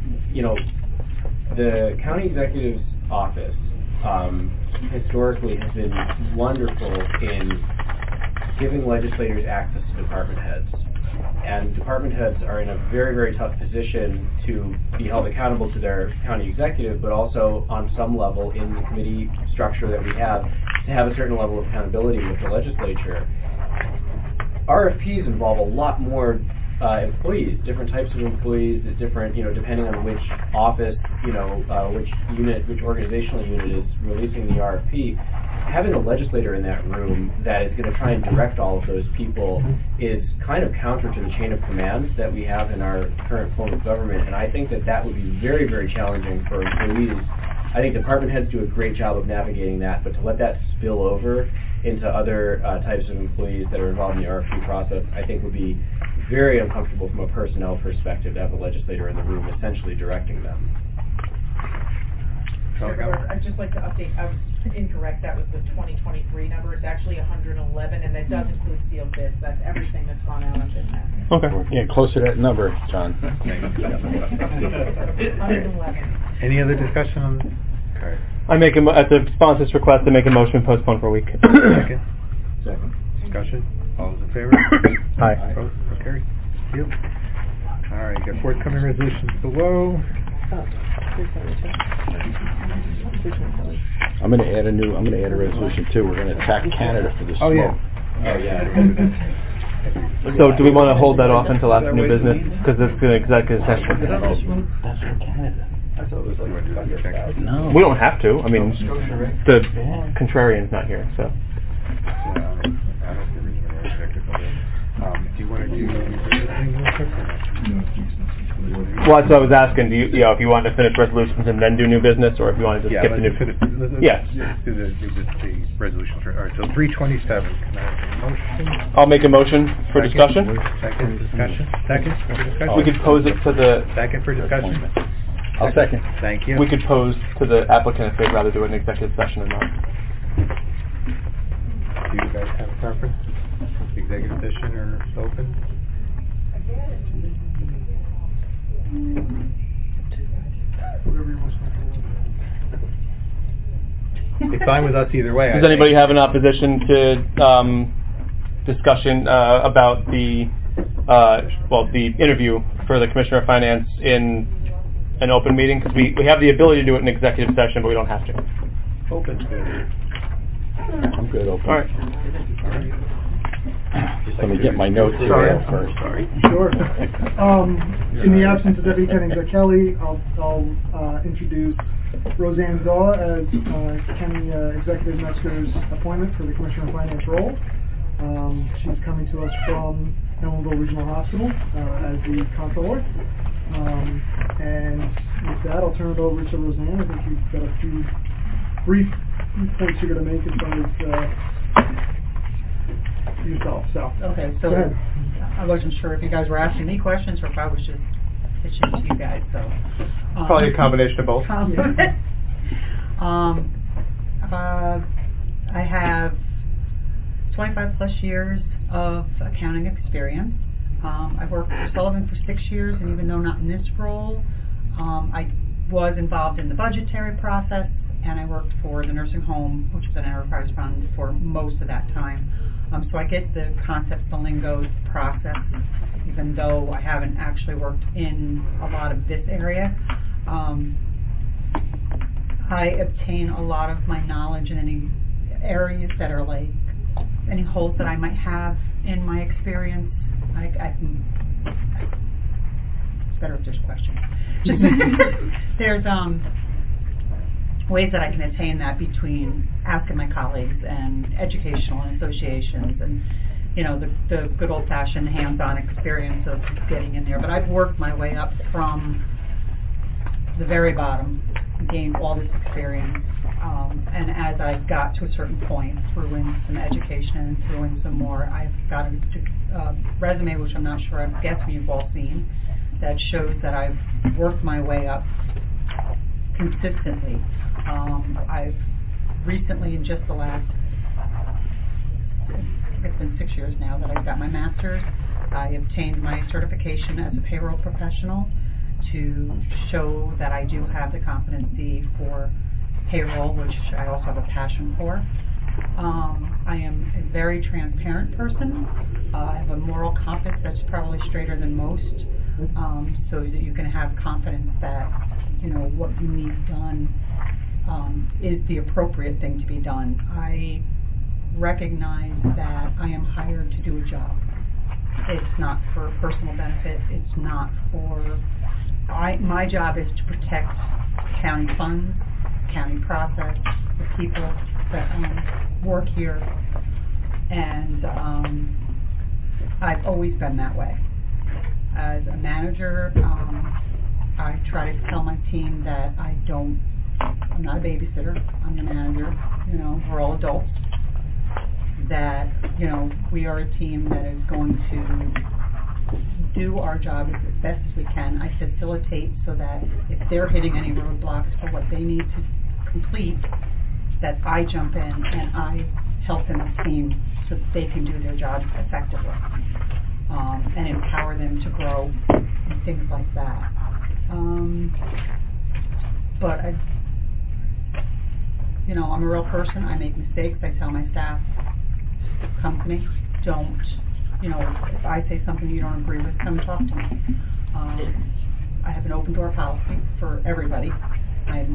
county executive's office historically has been wonderful in giving legislators access to department heads. And department heads are in a very, very tough position to be held accountable to their county executive, but also on some level in the committee structure that we have to have a certain level of accountability with the legislature. RFPs involve a lot more employees, different types of employees, different, depending on which office, which unit, which organizational unit is releasing the RFP. Having a legislator in that room that is going to try and direct all of those people is kind of counter to the chain of command that we have in our current form of government, and I think that would be very, very challenging for employees. I think department heads do a great job of navigating that, but to let that spill over into other types of employees that are involved in the RFP process, I think would be very uncomfortable from a personnel perspective to have a legislator in the room essentially directing them. I'd just like to update, I was incorrect, that was the 2023 number, it's actually 111, and that does include sealed bids, that's everything that's gone out on BizNet. Okay. Yeah, closer to that number, John. 111. Any other discussion on this? Okay. I make at the sponsor's request to make a motion to postpone for a week. Second. Second. Discussion. All those in favor? Aye. Opposed? So carried. Sealed. All right. Got forthcoming resolutions below. I'm going to add a resolution too. We're going to attack Canada for the smoke. Oh yeah. So do we want to hold that off until after new business? Because it's an executive session. That's for Canada. I thought it was No. We don't have to. I mean, the contrarian's not here, so. Do you want to do anything real quick or no? Well, that's what I was asking. Do you, if you wanted to finish resolutions and then do new business, or if you wanted to skip the new business? Yes. Let's do the resolutions. All right, so 327. Can I have a motion? I'll make a motion for discussion. Second discussion. Second for discussion. We could pose it to the... Second for discussion. I'll second. Thank you. We could pose to the applicant if they'd rather do an executive session or not. Do you guys have a preference? Executive session or open? It's fine with us either way. Does anybody have an opposition to discussion about the the interview for the Commissioner of Finance in an open meeting? Because we have the ability to do it in executive session, but we don't have to. Open. I'm good. Open. All right. Just let me get my notes here first. Sorry. Sure. In the absence of Deputy County Executive Kelly, I'll introduce Roseanne Zaw as County Executive Metzger's appointment for the Commissioner of Finance role. She's coming to us from Ellenville Regional Hospital as the Comptroller. And with that, I'll turn it over to Roseanne. I think you've got a few brief points you're going to make as far as yourself. Okay, so I wasn't sure if you guys were asking me questions or if I was just pitching to you guys. So probably a combination of both. I have 25 plus years of accounting experience. I've worked for Sullivan for 6 years, and even though not in this role, I was involved in the budgetary process, and I worked for the nursing home, which is an enterprise fund, for most of that time. So I get the concepts, the lingo, the process, even though I haven't actually worked in a lot of this area. I obtain a lot of my knowledge in any areas that are like any holes that I might have in my experience. I can. It's better if there's questions. There's ways that I can attain that between asking my colleagues and educational associations and, the good old-fashioned hands-on experience of getting in there. But I've worked my way up from the very bottom, gained all this experience, and as I got to a certain point, threw in some education and threw in some more. I've got a resume, which I'm not sure, I'm guessing you've all seen, that shows that I've worked my way up consistently. I've recently, in just the last, it's been 6 years now that I've got my master's. I obtained my certification as a payroll professional to show that I do have the competency for payroll, which I also have a passion for. I am a very transparent person. I have a moral compass that's probably straighter than most, so that you can have confidence that what you need done is the appropriate thing to be done. I recognize that I am hired to do a job. It's not for personal benefit. It's not for... my job is to protect county funds, county process, the people that work here, and I've always been that way. As a manager, I try to tell my team that I'm not a babysitter, I'm the manager, we're all adults, that, we are a team that is going to do our job as best as we can. I facilitate so that if they're hitting any roadblocks for what they need to complete, that I jump in and I help them as a team so that they can do their jobs effectively, and empower them to grow and things like that. But I'm a real person. I make mistakes. I tell my staff, company, don't, if I say something you don't agree with, come talk to me. I have an open door policy for everybody. If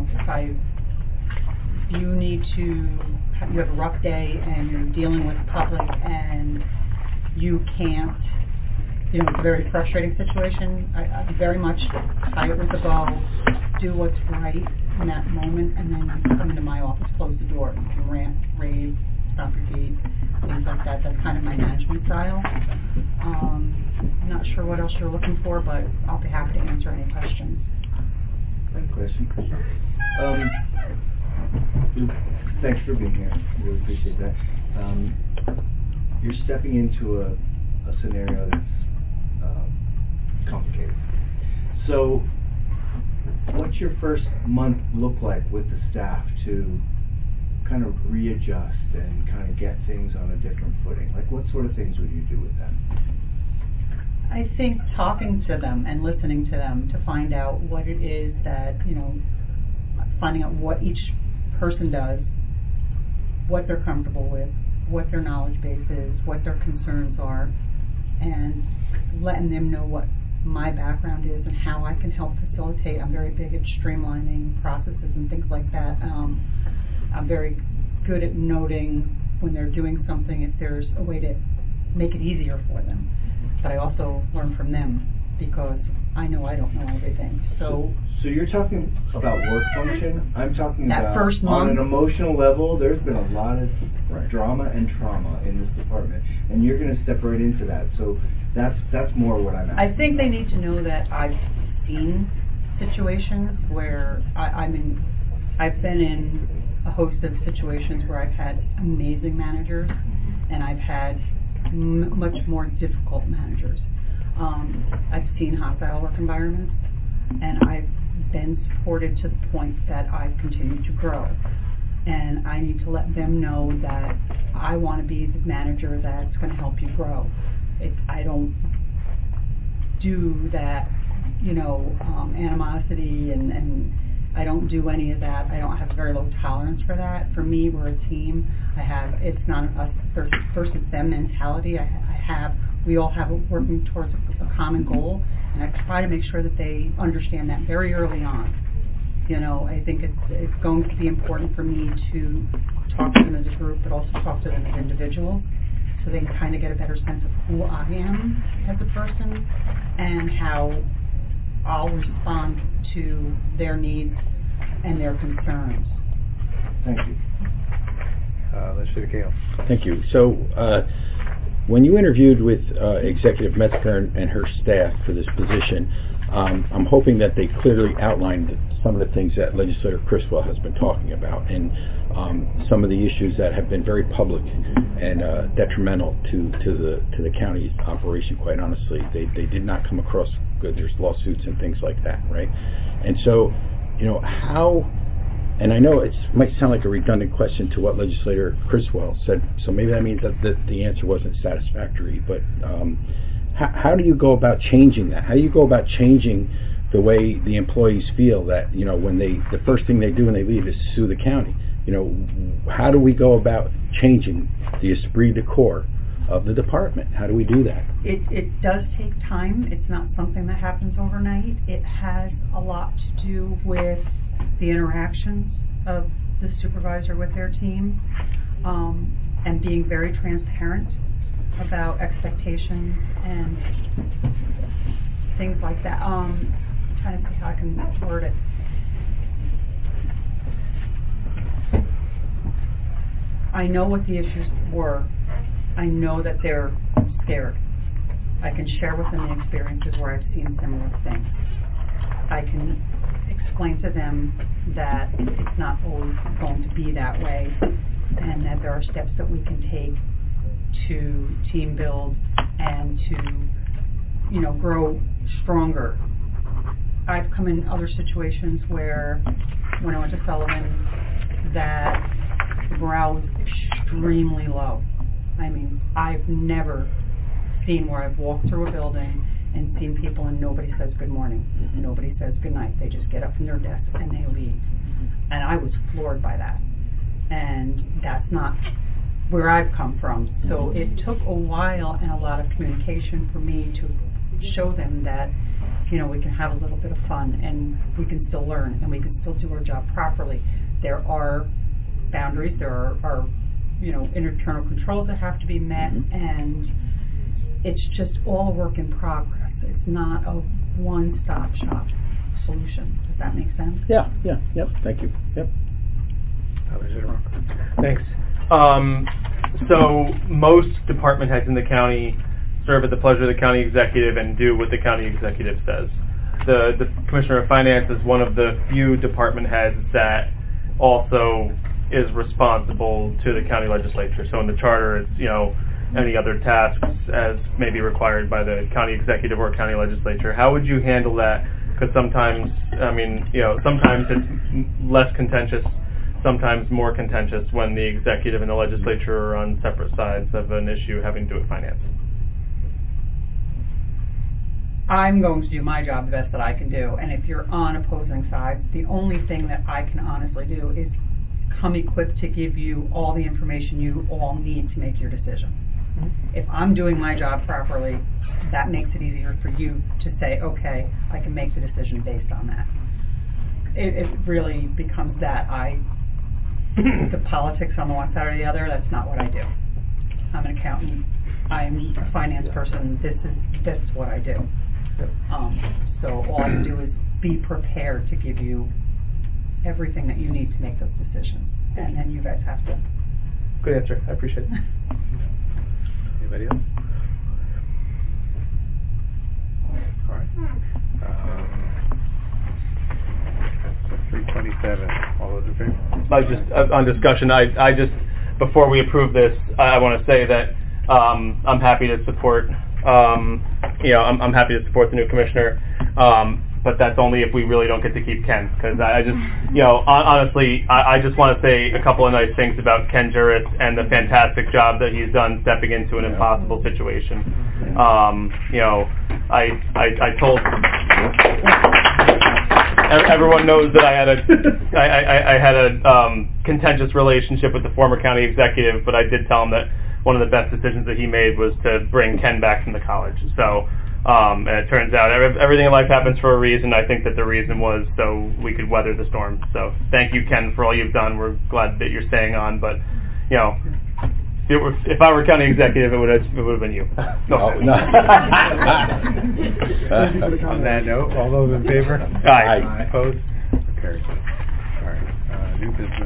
you have a rough day and you're dealing with the public and you can't, it's a very frustrating situation. I very much tie it with a bow, do what's right in that moment, and then you come into my office, close the door. You can rant, rave, stop, repeat, things like that. That's kind of my management style. I'm not sure what else you're looking for, but I'll be happy to answer any questions. One question. Thanks for being here. Really appreciate that. You're stepping into a scenario that's complicated. So, what's your first month look like with the staff to kind of readjust and kind of get things on a different footing? Like, what sort of things would you do with them? I think talking to them and listening to them to find out what it is that, finding out what each person does, what they're comfortable with, what their knowledge base is, what their concerns are, and letting them know what my background is and how I can help facilitate. I'm very big at streamlining processes and things like that. I'm very good at noting when they're doing something if there's a way to make it easier for them. But I also learn from them because I know I don't know everything. So you're talking about work function. I'm talking that about first month, on an emotional level. There's been a lot of drama and trauma in this department, and you're going to step right into that. So that's more what I'm asking. I think they need to know that I've seen situations where I've been in a host of situations where I've had amazing managers, and I've had much more difficult managers. I've seen hostile work environments, and I've been supported to the point that I've continued to grow. And I need to let them know that I want to be the manager that's going to help you grow. I don't do that, animosity, and I don't do any of that. I don't have a very low tolerance for that. For me, we're a team. It's not an us versus them mentality. We all have working towards a common goal, and I try to make sure that they understand that very early on. I think it's going to be important for me to talk to them as a group, but also talk to them as individuals, so they can kind of get a better sense of who I am as a person and how I'll respond to their needs and their concerns. Thank you. Legislator Kale. Thank you. So, when you interviewed with Executive Metzger and her staff for this position, I'm hoping that they clearly outlined some of the things that Legislator Criswell has been talking about, and some of the issues that have been very public and detrimental to the county's operation. Quite honestly, they did not come across good. There's lawsuits and things like that, right? And so, how. And I know it might sound like a redundant question to what Legislator Criswell said, so maybe that means that the answer wasn't satisfactory, but how do you go about changing that? How do you go about changing the way the employees feel that, when the first thing they do when they leave is sue the county? How do we go about changing the esprit de corps of the department? How do we do that? It does take time. It's not something that happens overnight. It has a lot to do with the interactions of the supervisor with their team, and being very transparent about expectations and things like that. I'm trying to see how I can word it. I know what the issues were. I know that they're scared. I can share with them the experiences where I've seen similar things. I can explain to them that it's not always going to be that way, and that there are steps that we can take to team build and to, grow stronger. I've come in other situations where, when I went to Sullivan, that the morale was extremely low. I mean, I've never seen where I've walked through a building and seen people and nobody says good morning, nobody says good night. They just get up from their desk and they leave. And I was floored by that. And that's not where I've come from. So it took a while and a lot of communication for me to show them that, we can have a little bit of fun and we can still learn and we can still do our job properly. There are boundaries, there are internal controls that have to be met, and it's just all a work in progress. It's not a one-stop shop solution. Does that make sense? Yeah, yep, thank you. Yep. Thanks. So most department heads in the county serve at the pleasure of the county executive and do what the county executive says. The Commissioner of Finance is one of the few department heads that also is responsible to the county legislature. So in the charter, it's, any other tasks as may be required by the county executive or county legislature. How would you handle that? Because sometimes, sometimes it's less contentious, sometimes more contentious when the executive and the legislature are on separate sides of an issue having to do with finance. I'm going to do my job the best that I can do, and if you're on opposing sides, the only thing that I can honestly do is come equipped to give you all the information you all need to make your decision. If I'm doing my job properly, that makes it easier for you to say, okay, I can make the decision based on that. It really becomes that. The politics on the one side or the other, that's not what I do. I'm an accountant. I'm a finance person. This is what I do. So all I can do is be prepared to give you everything that you need to make those decisions. And then you guys have to. Good answer. I appreciate it. Anybody else? All right. 327. All those in favor? On discussion, I just, before we approve this, I want to say that I'm happy to support, I'm happy to support the new commissioner, but that's only if we really don't get to keep Ken, because I just, honestly, I just want to say a couple of nice things about Ken Juris and the fantastic job that he's done stepping into an impossible situation. I told everyone knows that I had a contentious relationship with the former county executive, but I did tell him that one of the best decisions that he made was to bring Ken back from the college. So, and it turns out everything in life happens for a reason. I think that the reason was so we could weather the storm. So thank you, Ken, for all you've done. We're glad that you're staying on, but if I were county executive, it would have been you. No. On that note, all those in favor? Aye. Opposed? Carried. All right. New business.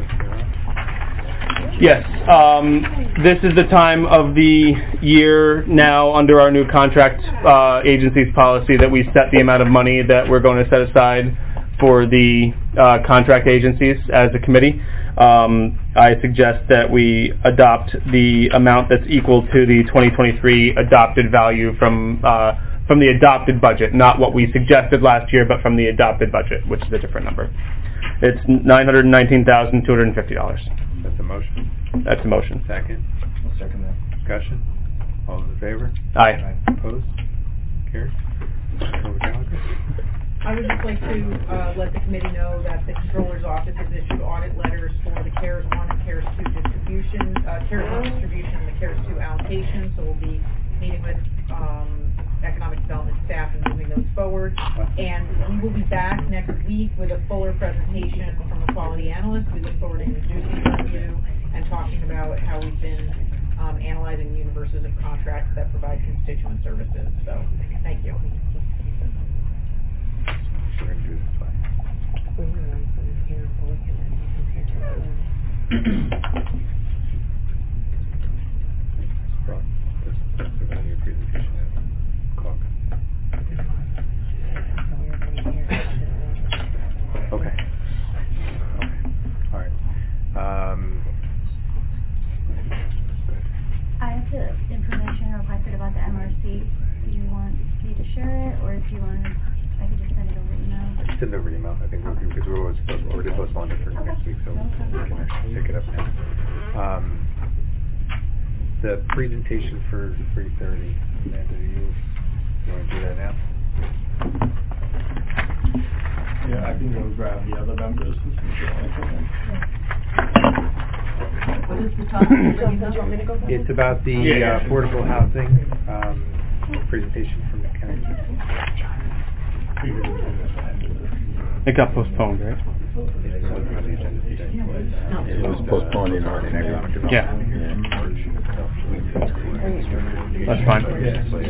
Yes. This is the time of the year now under our new contract agencies policy that we set the amount of money that we're going to set aside for the contract agencies as a committee. I suggest that we adopt the amount that's equal to the 2023 adopted value from the adopted budget, not what we suggested last year, but from the adopted budget, which is a different number. It's $919,250. That's a motion. That's a motion. Second. I'll second that. Discussion. All those in favor? Aye. Opposed? Carried. I would just like to let the committee know that the Controller's Office has issued audit letters for the CARES 1 and CARES 2 distribution, CARES 1 distribution and the CARES 2 allocation. So we'll be meeting with economic development staff and moving those forward. And we will be back next week with a fuller presentation from a quality analyst. We look forward to introducing you and talking about how we've been analyzing universes of contracts that provide constituent services. So, thank you. We're going to do this way. That's about your presentation at clock. Okay. All right. I have the information requested about the MRC. Do you want me to share it, or if you want, I could just send it over email? Send over email, I think, because we're already postponed it for next week, so we can actually pick it up now. The presentation for 3:30, Amanda, do you want to do that now? Yeah, I can go grab the other members. What is the topic? Do you want me to go grab it? It's about the affordable housing presentation from the county. It got postponed, right? It was postponed in our next. Yeah. That's fine. I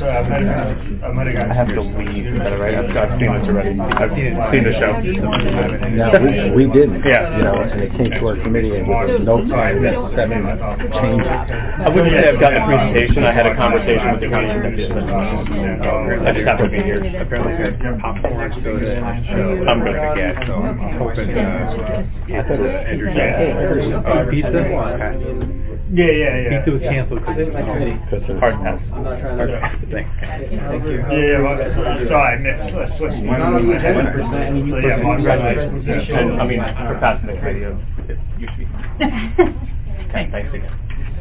have to leave. Is that right? I've seen this already. I've seen the show. No, we didn't. Yeah. You know, and it came to our committee and with a note time that 7 changes. I wouldn't say I've gotten a presentation. I had a conversation with the county executive. I just happened to be here. Apparently, got popcorn, soda, and show. I'm good. To get, so I'm hoping Andrew pizza. Yeah. Pizza was canceled because it's hard pass. Thanks. Thank you. Sorry, I missed. So yeah, my congratulations. And, I mean, for passing the radio, you should be. Okay, thanks again.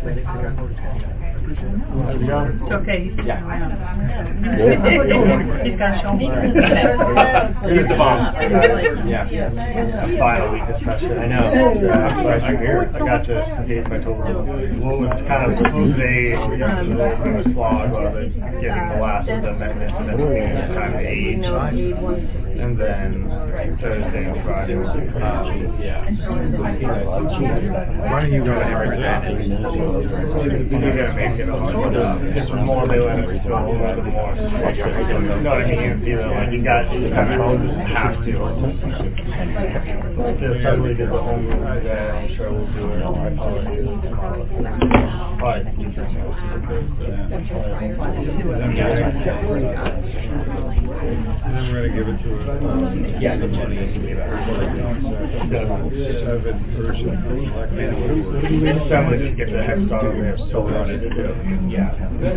It's okay. He's Yeah. He's got to show me. He's the bomb. Yeah. Final week of session. I know. I'm glad you're here. I got this. I told her. Well, it's kind of a slog of it, getting the last of the amendments and then taking time to age. And then Thursday and Friday was Why don't you go ahead and present? You're gonna make it just more they let us go a little bit more. You know what I mean? You know, like you kind of have to. Just suddenly did the home rule today. I'm sure we'll do it. And then we're going to give it to her. Yeah, the money is Somebody just get the heck started. We have so much to do. Yeah.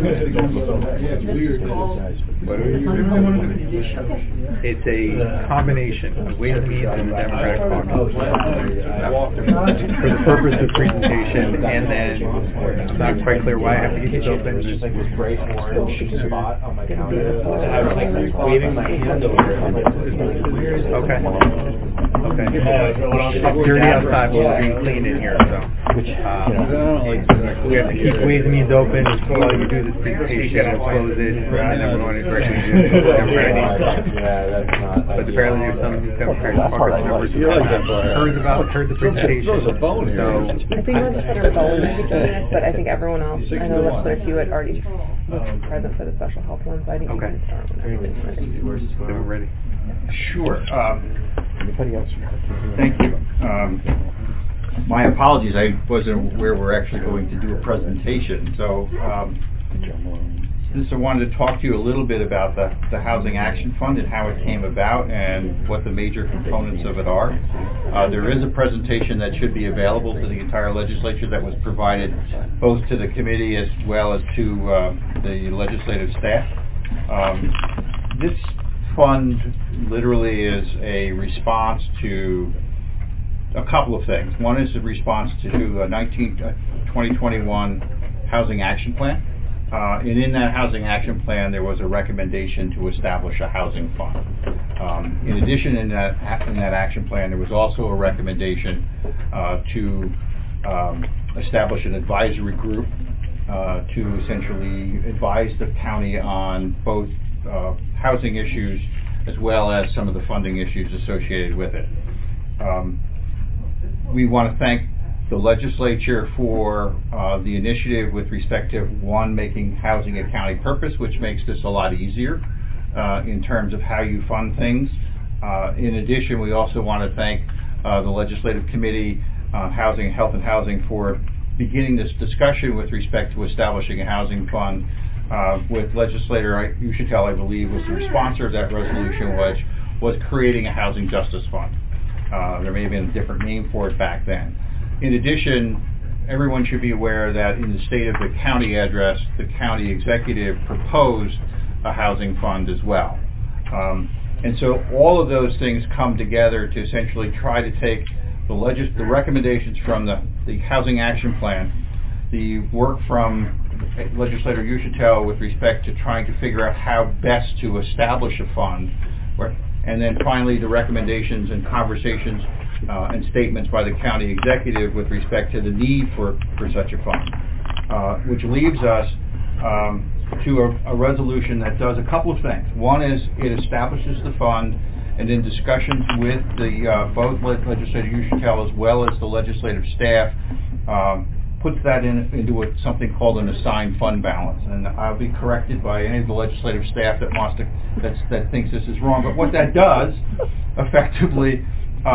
It's a combination of Ways and Means and the Democratic Caucus for the purpose of presentation, and then it's not quite clear why I have to get these open. Just like this bright orange spot on my counter. I was like waving my hand over it. Okay. Security outside will be clean in here, so. We have to keep Ways and Means open while you do this presentation and close it, and then we're going to directly do the Democratic. But apparently there's some Democratic Caucus members who heard the presentation. I think most of them are always beginning, but I think everyone else, I know Legislator Hewitt already was present for the special health one, so I think we can start whenever We're ready. Sure. Anybody else? Thank you. My apologies, I wasn't aware we're actually going to do a presentation. So I wanted to talk to you a little bit about the Housing Action Fund and how it came about and what the major components of it are. There is a presentation that should be available to the entire legislature that was provided both to the committee as well as to the legislative staff. This fund literally is a response to a couple of things. One is a response to a 2021 Housing Action Plan. And in that Housing Action Plan, there was a recommendation to establish a housing fund. In addition, in that action plan, there was also a recommendation to establish an advisory group to essentially advise the county on both housing issues as well as some of the funding issues associated with it. We want to thank the legislature for the initiative with respect to, one, making housing a county purpose, which makes this a lot easier in terms of how you fund things. In addition, we also want to thank the Legislative Committee on Housing, Health and Housing for beginning this discussion with respect to establishing a housing fund with Legislator Uschitel, I believe, was the sponsor of that resolution, which was creating a housing justice fund. There may have been a different name for it back then. In addition, everyone should be aware that in the State of the County address, the county executive proposed a housing fund as well. And so all of those things come together to essentially try to take the recommendations from the Housing Action Plan, the work from Legislator Uschitel with respect to trying to figure out how best to establish a fund, and then finally the recommendations and conversations and statements by the county executive with respect to the need for such a fund, which leaves us to a resolution that does a couple of things. One is it establishes the fund and in discussions with the both legislator Uschitel as well as the legislative staff, puts that into something called an assigned fund balance. And I'll be corrected by any of the legislative staff that thinks this is wrong. But what that does, effectively,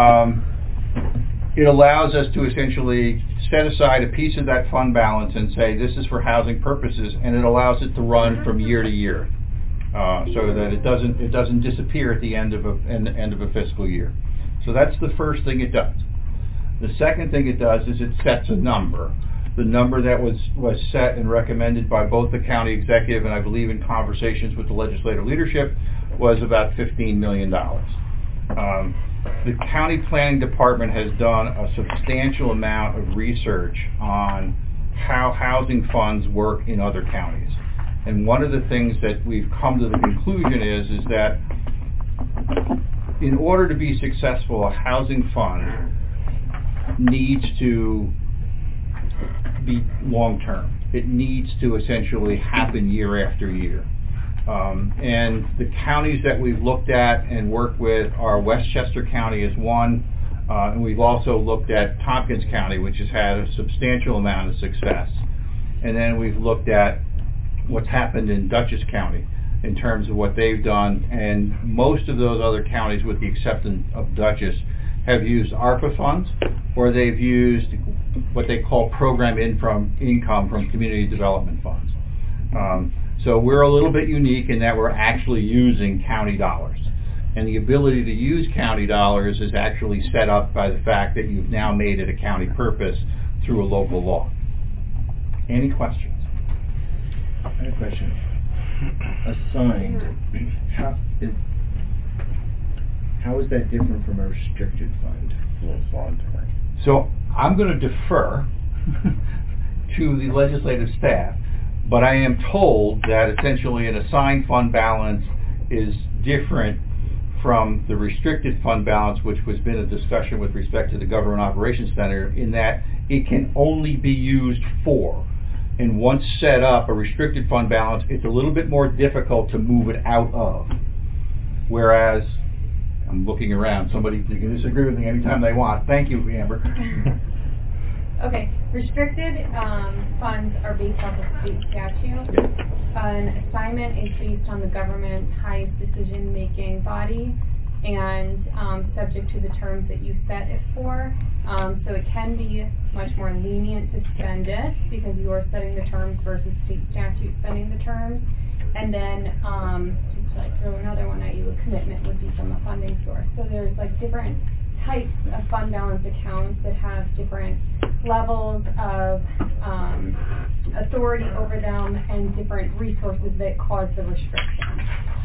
it allows us to essentially set aside a piece of that fund balance and say this is for housing purposes, and it allows it to run from year to year, so that it doesn't disappear at the end of a fiscal year. So that's the first thing it does. The second thing it does is it sets a number. The number that was set and recommended by both the county executive and I believe in conversations with the legislative leadership was about $15 million. The county planning department has done a substantial amount of research on how housing funds work in other counties. And one of the things that we've come to the conclusion is that in order to be successful, a housing fund needs to be long-term. It needs to essentially happen year after year. And the counties that we've looked at and worked with are Westchester County is one, and we've also looked at Tompkins County, which has had a substantial amount of success. And then we've looked at what's happened in Dutchess County in terms of what they've done, and most of those other counties, with the exception of Dutchess, have used ARPA funds, or they've used what they call program income from community development funds. So we're a little bit unique in that we're actually using county dollars. And the ability to use county dollars is actually set up by the fact that you've now made it a county purpose through a local law. Any questions? I have a question. Assigned, how is that different from a restricted fund? So I'm going to defer to the legislative staff, but I am told that essentially an assigned fund balance is different from the restricted fund balance, which has been a discussion with respect to the Government Operations Center, in that it can only be used for. And once set up, a restricted fund balance, it's a little bit more difficult to move it out of. Whereas, I'm looking around, somebody can disagree with me anytime they want. Thank you, Amber. Okay, restricted funds are based off of state statute. An assignment is based on the government's highest decision-making body and subject to the terms that you set it for. So it can be much more lenient to spend it because you are setting the terms versus state statute setting the terms. And then, just to like throw another one at you, a commitment would be from a funding source. So there's like different types of fund balance accounts that have different levels of authority over them and different resources that cause the restriction.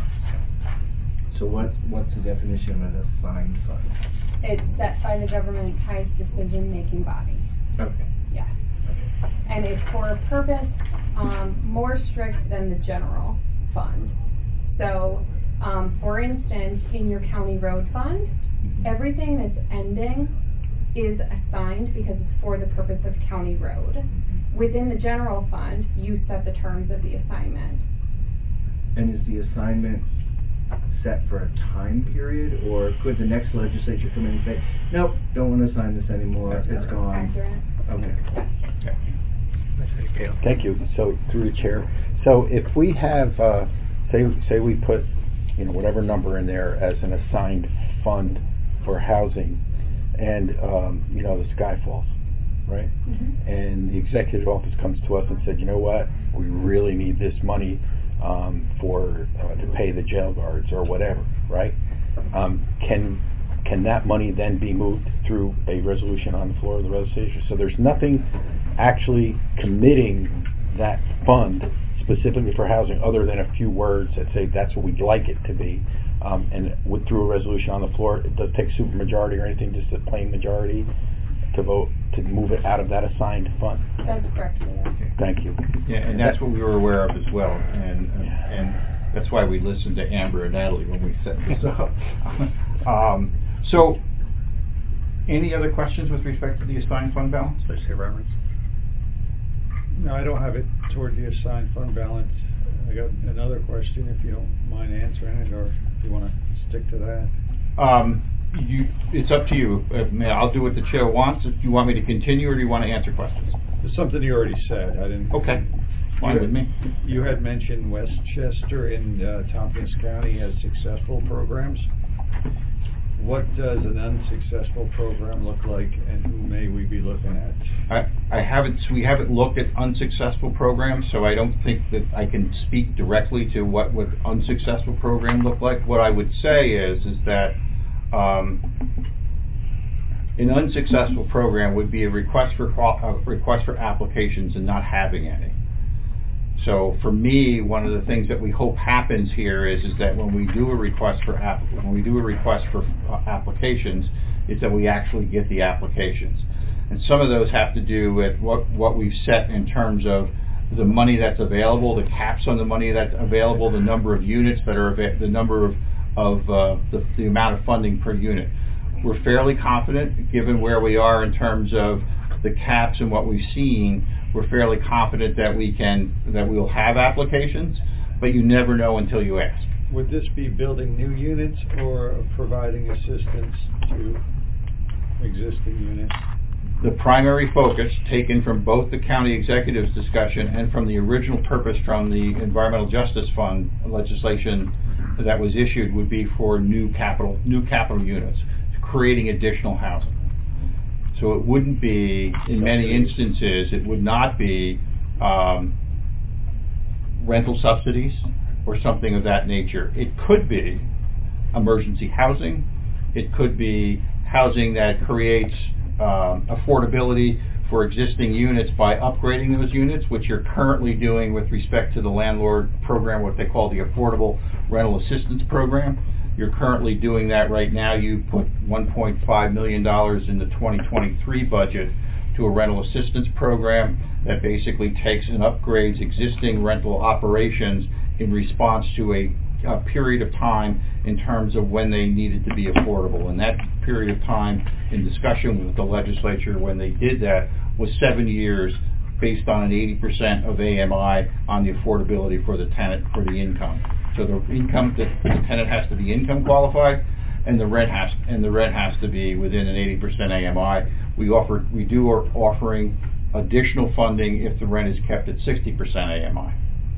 So what's the definition of an assigned fund? It's set by the government's highest decision-making body. Okay. Yes. And it's for a purpose more strict than the general fund. So, for instance, in your county road fund, everything that's ending is assigned because it's for the purpose of county road. Within the general fund, you set the terms of the assignment. And is the assignment set for a time period, or could the next legislature come in and say, nope, don't want to assign this anymore, it's gone? Accurate. Okay. Thank you. So through the chair, so if we have, say we put, whatever number in there as an assigned fund for housing, and the sky falls, right? Mm-hmm. And the executive office comes to us and said, you know what, we really need this money to pay the jail guards or whatever, right? Can that money then be moved through a resolution on the floor of the legislature? So there's nothing actually committing that fund specifically for housing other than a few words that say that's what we'd like it to be. And through a resolution on the floor, it does take supermajority or anything, just a plain majority to vote to move it out of that assigned fund. That's correct. Okay. Thank you. Yeah, and that's what we were aware of as well, and that's why we listened to Amber and Natalie when we set this up. So, any other questions with respect to the assigned fund balance? Legislative Roberts? No, I don't have it toward the assigned fund balance. I got another question, if you don't mind answering it, or if you want to stick to that. It's up to you. I'll do what the chair wants. If you want me to continue, or do you want to answer questions? There's something you already said. I didn't. Okay. Fine with me. You had mentioned Westchester in Tompkins County has successful programs. What does an unsuccessful program look like, and who may we be looking at? We haven't looked at unsuccessful programs, so I don't think that I can speak directly to what would unsuccessful program look like. What I would say is that an unsuccessful program would be a request for applications and not having any. So for me, one of the things that we hope happens here is that when we do a request for applications, is that we actually get the applications. And some of those have to do with what we've set in terms of the money that's available, the caps on the money that's available, the number of units that are the number of the amount of funding per unit. We're fairly confident, given where we are in terms of the caps and what we've seen. We're fairly confident that we'll have applications, but you never know until you ask. Would this be building new units or providing assistance to existing units? The primary focus, taken from both the county executive's discussion and from the original purpose from the Environmental Justice Fund legislation that was issued, would be for new capital units, creating additional housing. So it wouldn't be, in many instances, it would not be rental subsidies or something of that nature. It could be emergency housing. It could be housing that creates affordability for existing units by upgrading those units, which you're currently doing with respect to the landlord program, what they call the Affordable Rental Assistance Program. You're currently doing that right now. You put $1.5 million in the 2023 budget to a rental assistance program that basically takes and upgrades existing rental operations in response to a period of time in terms of when they needed to be affordable. And that period of time, in discussion with the legislature when they did that, was 7 years, based on an 80% of AMI on the affordability for the tenant for the income. So the tenant has to be income qualified, and the rent has to be within an 80% AMI. We are offering additional funding if the rent is kept at 60% AMI.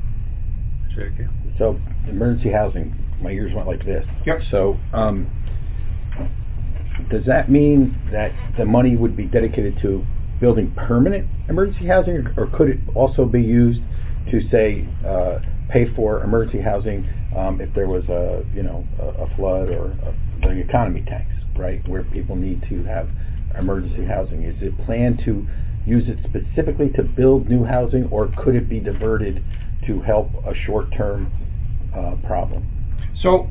So emergency housing, my ears went like this. Yep. So does that mean that the money would be dedicated to building permanent emergency housing, or could it also be used to say pay for emergency housing if there was a flood or the economy tanks, right, where people need to have emergency housing? Is it planned to use it specifically to build new housing, or could it be diverted to help a short-term problem? So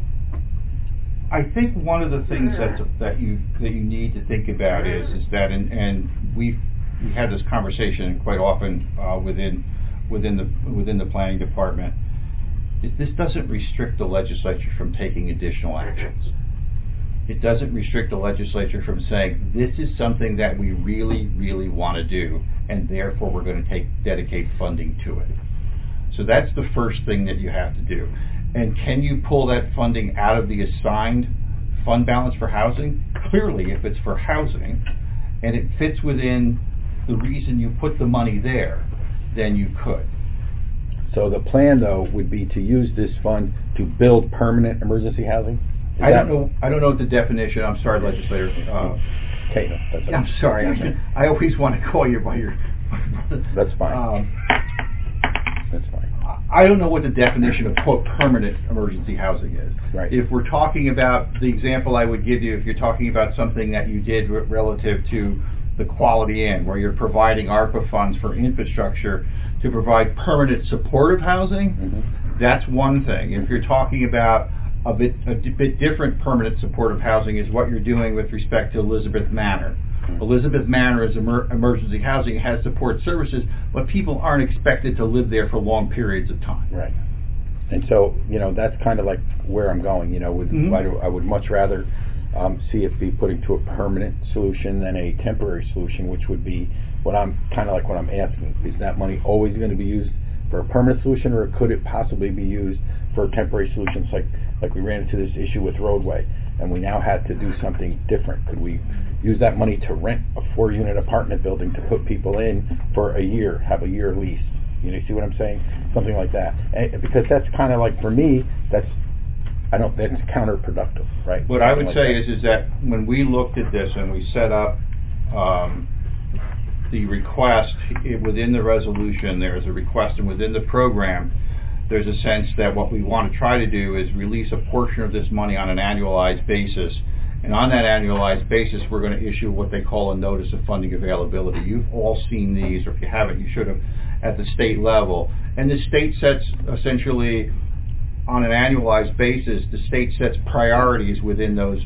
I think one of the things that you need to think about is that, and we had this conversation quite often within the planning department, is this doesn't restrict the legislature from taking additional actions. It doesn't restrict the legislature from saying, this is something that we really, really want to do, and therefore we're going to dedicate funding to it. So that's the first thing that you have to do. And can you pull that funding out of the assigned fund balance for housing? Clearly, if it's for housing, and it fits within the reason you put the money there, then you could. So the plan, though, would be to use this fund to build permanent emergency housing? I don't know what the definition. I'm sorry, legislator. Okay, no, that's I'm sorry. I always want to call you by your. That's fine. That's fine. I don't know what the definition of quote permanent emergency housing is. Right. If we're talking about the example I would give you, if you're talking about something that you did relative to the Quality Inn, where you're providing ARPA funds for infrastructure to provide permanent supportive housing, that's one thing. If you're talking about a bit different permanent supportive housing is what you're doing with respect to Elizabeth Manor. Elizabeth Manor is emergency housing, has support services, but people aren't expected to live there for long periods of time. Right. And so, that's kind of like where I'm going. I would much rather see it be put into a permanent solution than a temporary solution, which would be what I'm asking. Is that money always going to be used for a permanent solution, or could it possibly be used for temporary solutions like we ran into this issue with roadway? and we now had to do something different. Could we use that money to rent a 4-unit apartment building to put people in for a year, have a year lease? You see what I'm saying? Something like that. And because that's kind of like, for me, that's counterproductive, right? What I would say is that when we looked at this and we set up the request within the resolution, there's a request, and within the program, there's a sense that what we want to try to do is release a portion of this money on an annualized basis. And on that annualized basis, we're going to issue what they call a notice of funding availability. You've all seen these, or if you haven't, you should have, at the state level. And the state sets, essentially, on an annualized basis, the state sets priorities within those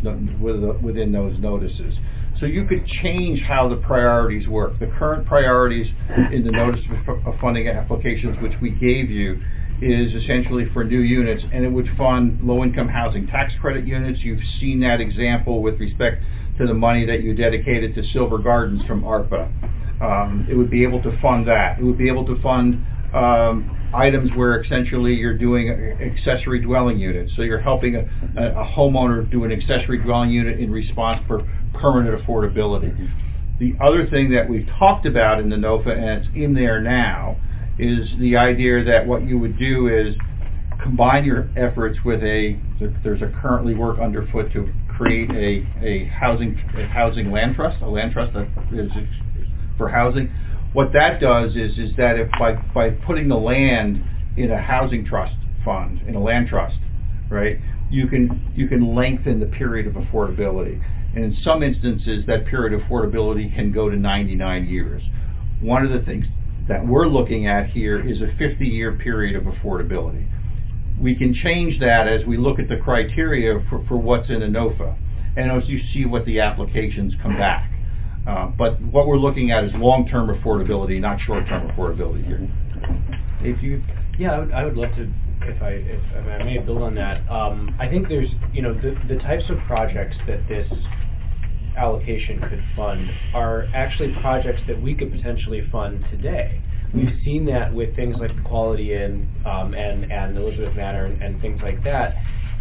notices. So you could change how the priorities work. The current priorities in the notice of funding applications, which we gave you, is essentially for new units, and it would fund low-income housing tax credit units. You've seen that example with respect to the money that you dedicated to Silver Gardens from ARPA. It would be able to fund that. It would be able to fund items where essentially you're doing accessory dwelling units. So you're helping a homeowner do an accessory dwelling unit in response for permanent affordability. The other thing that we've talked about in the NOFA, and it's in there now, is the idea that what you would do is combine your efforts with there's a currently work underfoot to create a housing land trust, a land trust that is for housing. What that does is that if by putting the land in a housing trust fund, in a land trust, right, you can lengthen the period of affordability. And in some instances, that period of affordability can go to 99 years. One of the things that we're looking at here is a 50-year period of affordability. We can change that as we look at the criteria for what's in a NOFA, and as you see what the applications come back. But what we're looking at is long-term affordability, not short-term affordability here. I would love to, if I may build on that. I think there's, the types of projects that this allocation could fund are actually projects that we could potentially fund today. We've seen that with things like the Quality Inn and Elizabeth Manor and things like that.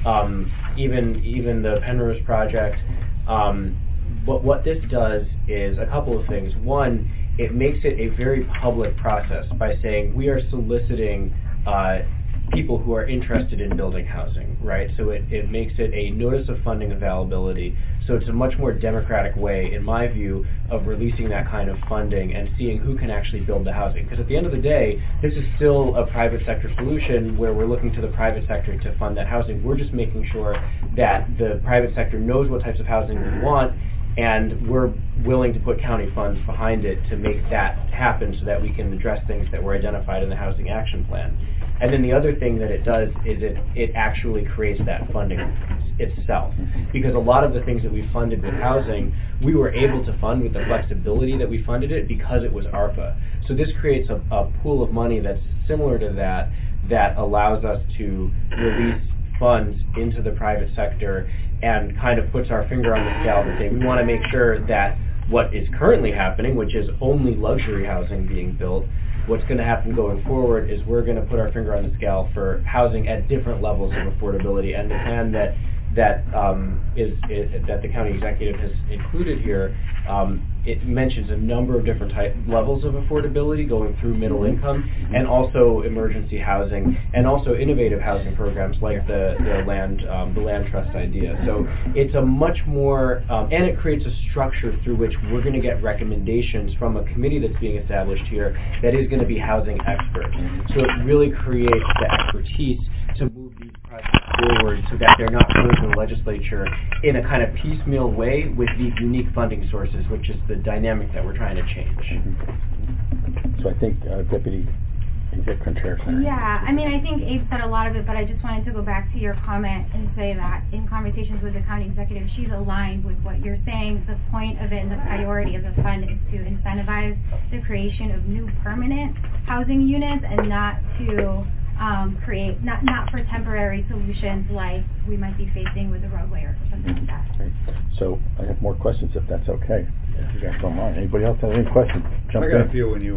Even the Penrose project. But what this does is a couple of things. One, it makes it a very public process by saying we are soliciting people who are interested in building housing, right? So it makes it a notice of funding availability. So it's a much more democratic way, in my view, of releasing that kind of funding and seeing who can actually build the housing. Because at the end of the day, this is still a private sector solution where we're looking to the private sector to fund that housing. We're just making sure that the private sector knows what types of housing we want, and we're willing to put county funds behind it to make that happen so that we can address things that were identified in the Housing Action Plan. And then the other thing that it does is it actually creates that funding itself. Because a lot of the things that we funded with housing, we were able to fund with the flexibility that we funded it because it was ARPA. So this creates a pool of money that's similar to that allows us to release funds into the private sector and kind of puts our finger on the scale to say we want to make sure that what is currently happening, which is only luxury housing being built, what's going to happen going forward is we're going to put our finger on the scale for housing at different levels of affordability. And the plan that the county executive has included here, it mentions a number of different levels of affordability going through middle income, and also emergency housing, and also innovative housing programs like the land trust idea. So it's a much more, and it creates a structure through which we're going to get recommendations from a committee that's being established here that is going to be housing experts. So it really creates the expertise to move these projects forward so that they're not going to the legislature in a kind of piecemeal way with these unique funding sources, which is the dynamic that we're trying to change. So I think Deputy Executive Contreras. Yeah, I mean, I think Abe said a lot of it, but I just wanted to go back to your comment and say that in conversations with the county executive, she's aligned with what you're saying. The point of it and the priority of the fund is to incentivize the creation of new permanent housing units and not to create, not for temporary solutions like we might be facing with the roadway or something like that. Great. So I have more questions if that's okay. You guys don't mind. Anybody else have any questions? Jump in. I got a few when you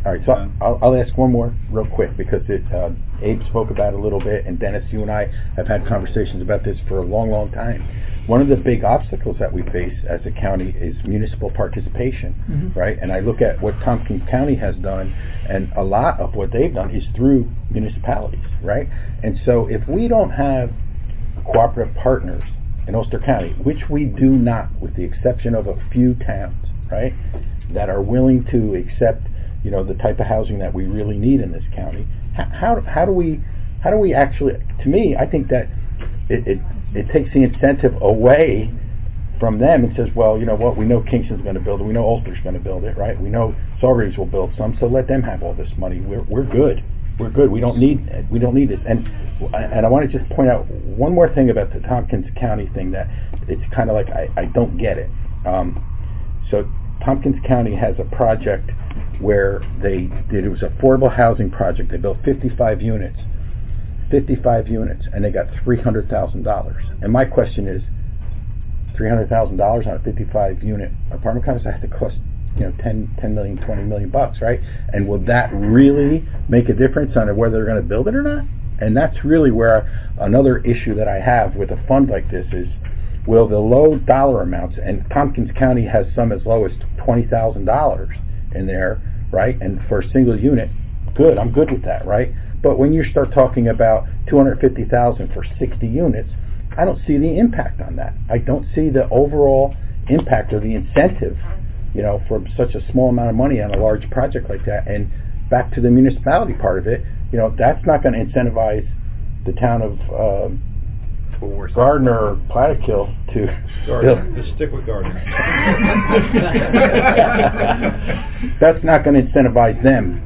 All right, so I'll ask one more real quick because Abe spoke about it a little bit, and Dennis, you and I have had conversations about this for a long, long time. One of the big obstacles that we face as a county is municipal participation, right? And I look at what Tompkins County has done, and a lot of what they've done is through municipalities, right? And so if we don't have cooperative partners in Ulster County, which we do not, with the exception of a few towns, right, that are willing to accept, you know, the type of housing that we really need in this county, how do we actually? To me, I think that it takes the incentive away from them and says, well, you know what, we know Kingston's going to build it, we know Ulster's going to build it, right? We know Sawgraves will build some, so let them have all this money. We're good. We're good. We don't need this. And I want to just point out one more thing about the Tompkins County thing that it's kind of like I don't get it. So Tompkins County has a project where it was an affordable housing project. They built 55 units, and they got $300,000. And my question is, $300,000 on a 55-unit apartment complex, that has to cost, you know, 10 million, 20 million bucks, right? And will that really make a difference on whether they're going to build it or not? And that's really where another issue that I have with a fund like this is, will the low dollar amounts, and Tompkins County has some as low as $20,000 in there, right? And for a single unit, good, I'm good with that, right? But when you start talking about $250,000 for 60 units, I don't see the impact on that. I don't see the overall impact or the incentive, you know, for such a small amount of money on a large project like that. And back to the municipality part of it, you know, that's not going to incentivize the town of Gardner or Plattekill to build. Just stick with Gardner. That's not going to incentivize them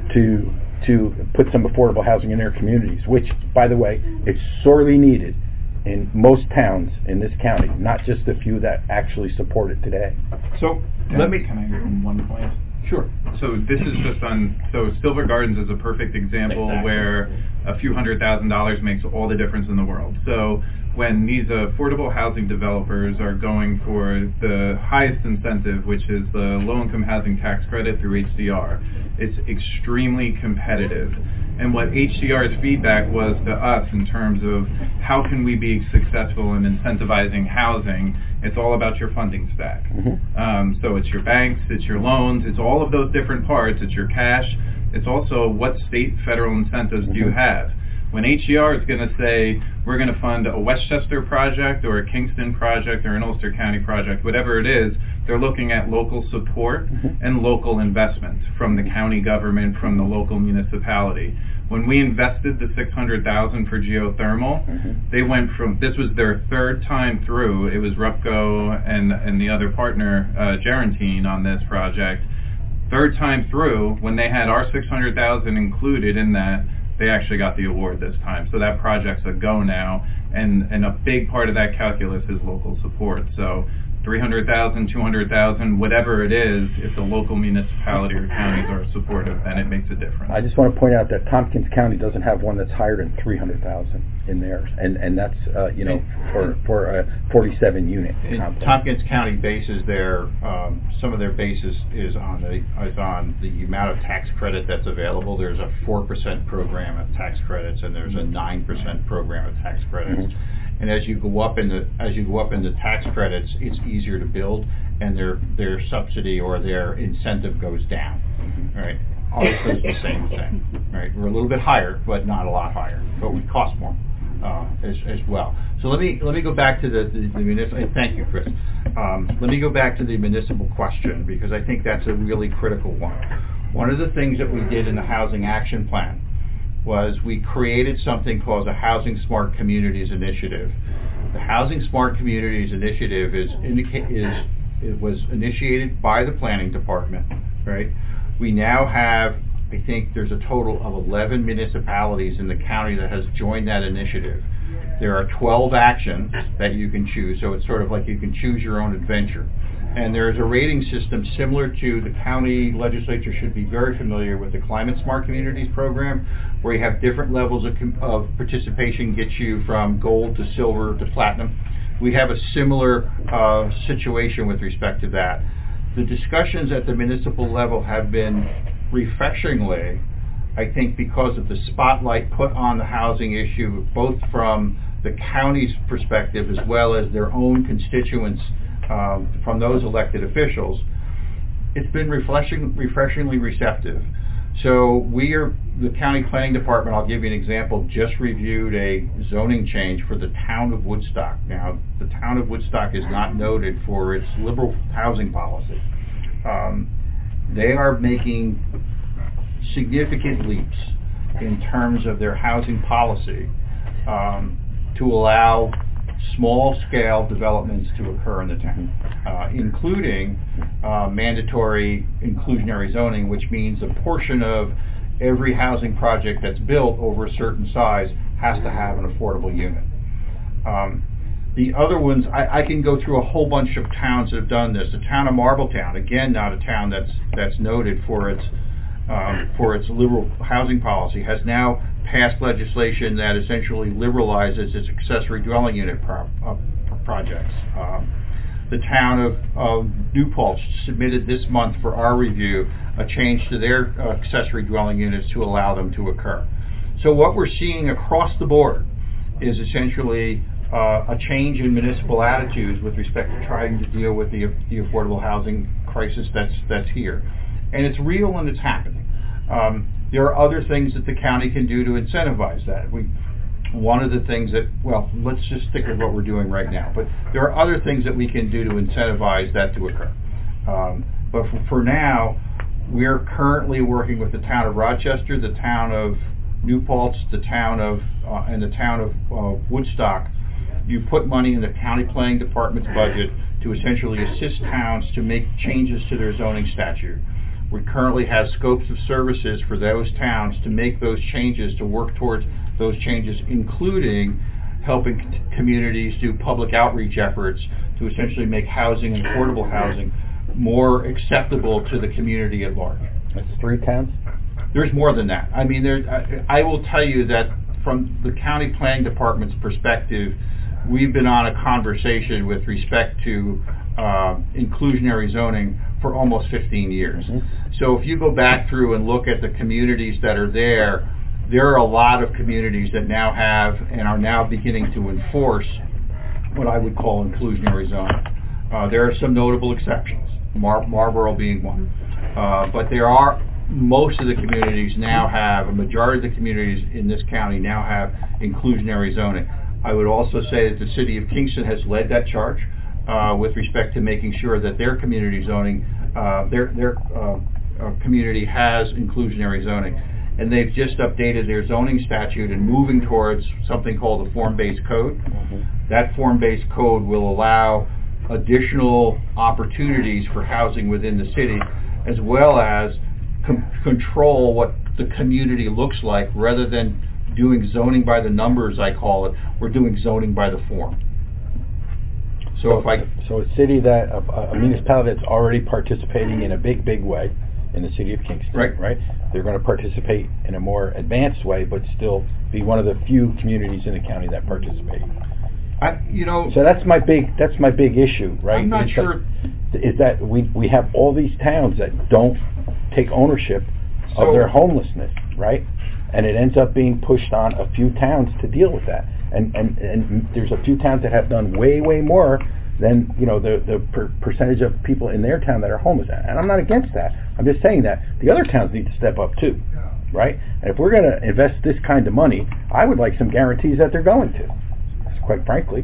to put some affordable housing in their communities, which, by the way, it's sorely needed in most towns in this county, not just the few that actually support it today. So Can I get in one point? Sure. So this is just so Silver Gardens is a perfect example where a few $100,000 makes all the difference in the world. So when these affordable housing developers are going for the highest incentive, which is the low-income housing tax credit through HDR, it's extremely competitive. And what HDR's feedback was to us in terms of how can we be successful in incentivizing housing, it's all about your funding stack. So it's your banks, it's your loans, it's all of those different parts, it's your cash, it's also what state, federal incentives do you have. When HDR is going to say, we're going to fund a Westchester project or a Kingston project or an Ulster County project, whatever it is, they're looking at local support and local investment from the county government, from the local municipality. When we invested the $600,000 for geothermal, they went from, this was their third time through, it was Rupco and the other partner, Gerantine, on this project. Third time through, when they had our $600,000 included in that, they actually got the award this time. So that project's a go now, and a big part of that calculus is local support. So $300,000, $200,000, whatever it is, if the local municipality or counties are supportive, then it makes a difference. I just want to point out that Tompkins County doesn't have one that's higher than $300,000 in theirs, and that's for a 47-unit complex. Tompkins County bases their some of their basis is on the amount of tax credit that's available. There's a 4% program of tax credits, and there's a 9% program of tax credits. And as you go up in the tax credits, it's easier to build, and their subsidy or their incentive goes down. Right? Ours does the same thing. Right? We're a little bit higher, but not a lot higher, but we cost more as well. So let me go back to the municipal. Thank you, Chris. Let me go back to the municipal question, because I think that's a really critical one. One of the things that we did in the Housing Action Plan was we created something called the Housing Smart Communities Initiative. The Housing Smart Communities Initiative was initiated by the Planning Department, right? We now have, I think there's a total of 11 municipalities in the county that has joined that initiative. There are 12 actions that you can choose, so it's sort of like you can choose your own adventure. And there's a rating system similar to the county legislature should be very familiar with the Climate Smart Communities program, where you have different levels of participation gets you from gold to silver to platinum. We have a similar situation with respect to that. The discussions at the municipal level have been refreshingly, I think because of the spotlight put on the housing issue, both from the county's perspective as well as their own constituents from those elected officials, it's been refreshingly receptive. So the county planning department, I'll give you an example, just reviewed a zoning change for the town of Woodstock. Now, the town of Woodstock is not noted for its liberal housing policy. They are making significant leaps in terms of their housing policy to allow small-scale developments to occur in the town, including mandatory inclusionary zoning, which means a portion of every housing project that's built over a certain size has to have an affordable unit. The other ones, I can go through a whole bunch of towns that have done this. The town of Marbletown, again, not a town that's noted for its liberal housing policy, has now passed legislation that essentially liberalizes its accessory dwelling unit projects. The town of New Paltz submitted this month for our review a change to their accessory dwelling units to allow them to occur. So what we're seeing across the board is essentially a change in municipal attitudes with respect to trying to deal with the affordable housing crisis that's here. And it's real and it's happening. There are other things that the county can do to incentivize that. One of the things that, well, let's just stick with what we're doing right now, but there are other things that we can do to incentivize that to occur. But for now, we're currently working with the town of Rochester, the town of New Paltz, and the town of Woodstock. You put money in the county planning department's budget to essentially assist towns to make changes to their zoning statute. We currently have scopes of services for those towns to make those changes, to work towards those changes, including helping communities do public outreach efforts to essentially make housing and affordable housing more acceptable to the community at large. That's 3 towns? There's more than that. I mean, I will tell you that from the county planning department's perspective, we've been on a conversation with respect to inclusionary zoning for almost 15 years. Mm-hmm. So if you go back through and look at the communities that are there are a lot of communities that now have and are now beginning to enforce what I would call inclusionary zoning. There are some notable exceptions, Marlborough being one. But most of the communities now have, a majority of the communities in this county now have inclusionary zoning. I would also say that the city of Kingston has led that charge with respect to making sure that their community zoning, their community has inclusionary zoning. And they've just updated their zoning statute and moving towards something called a form-based code. Mm-hmm. That form-based code will allow additional opportunities for housing within the city, as well as control what the community looks like, rather than doing zoning by the numbers, I call it. We're doing zoning by the form. So a city that a municipality that's already participating in a big way in the city of Kingston, right? They're going to participate in a more advanced way, but still be one of the few communities in the county that participate. So that's my big issue, right? I'm not sure. Is that we have all these towns that don't take ownership of their homelessness, right? And it ends up being pushed on a few towns to deal with that. And there's a few towns that have done way more than the percentage of people in their town that are homeless. And I'm not against that. I'm just saying that the other towns need to step up too, right? And if we're going to invest this kind of money, I would like some guarantees that they're going to. Quite frankly,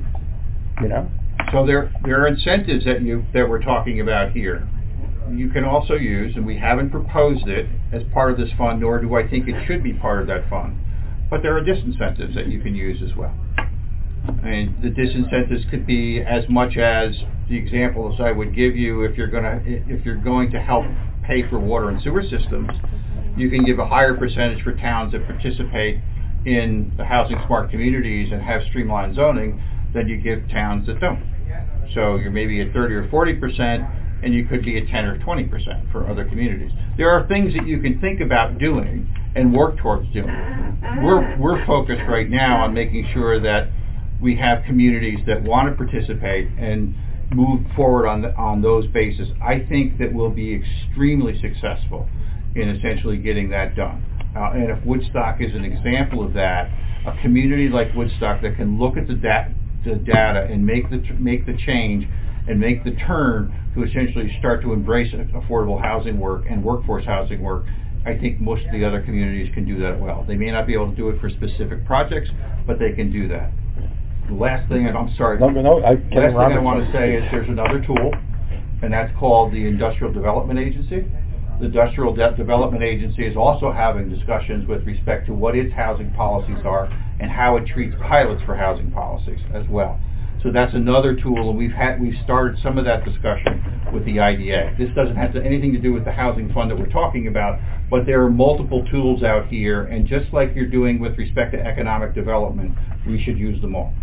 So there are incentives that we're talking about here. You can also use, and we haven't proposed it as part of this fund, nor do I think it should be part of that fund. But there are disincentives that you can use as well. And the disincentives could be as much as the examples I would give you. If you're going to help pay for water and sewer systems, you can give a higher percentage for towns that participate in the housing smart communities and have streamlined zoning than you give towns that don't. So you're maybe at 30 or 40%, and you could be at 10 or 20% for other communities. There are things that you can think about doing and work towards doing. We're focused right now on making sure that we have communities that want to participate and move forward on those bases. I think that we'll be extremely successful in essentially getting that done. And if Woodstock is an example of that, a community like Woodstock that can look at the data and make the change and make the turn to essentially start to embrace affordable housing work and workforce housing work, I think most of the other communities can do that well. They may not be able to do it for specific projects, but they can do that. The last thing, and I'm sorry, last thing I want to say is there's another tool, and that's called the Industrial Development Agency. The Industrial Development Agency is also having discussions with respect to what its housing policies are and how it treats pilots for housing policies as well. So that's another tool, and we've started some of that discussion with the IDA. This doesn't have anything to do with the housing fund that we're talking about, but there are multiple tools out here, and just like you're doing with respect to economic development, we should use them all.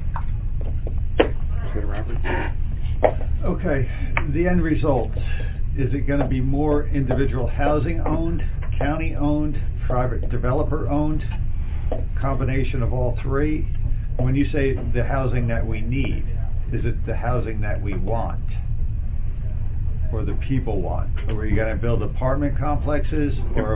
Okay, the end result. Is it going to be more individual housing owned, county owned, private developer owned, combination of all three? When you say the housing that we need, is it the housing that we want or the people want? Or are you going to build apartment complexes or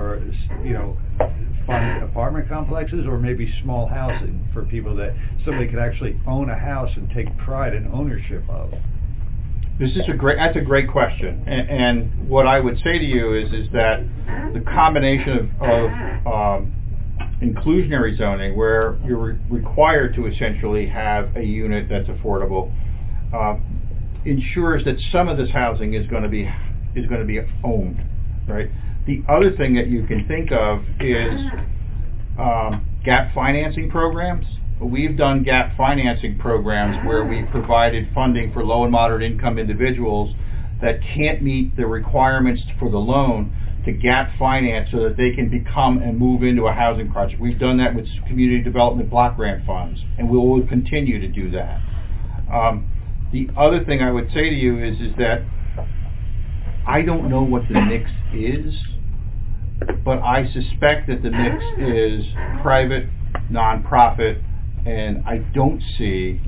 fund apartment complexes, or maybe small housing for people that somebody could actually own a house and take pride in ownership of? That's a great question, and what I would say to you is that the combination of inclusionary zoning, where you're required to essentially have a unit that's affordable, ensures that some of this housing is going to be owned, right? The other thing that you can think of is gap financing programs. We've done gap financing programs where we provided funding for low and moderate income individuals that can't meet the requirements for the loan to gap finance so that they can become and move into a housing project. We've done that with community development block grant funds, and we will continue to do that. The other thing I would say to you is that I don't know what the mix is, but I suspect that the mix is private, nonprofit, and I don't see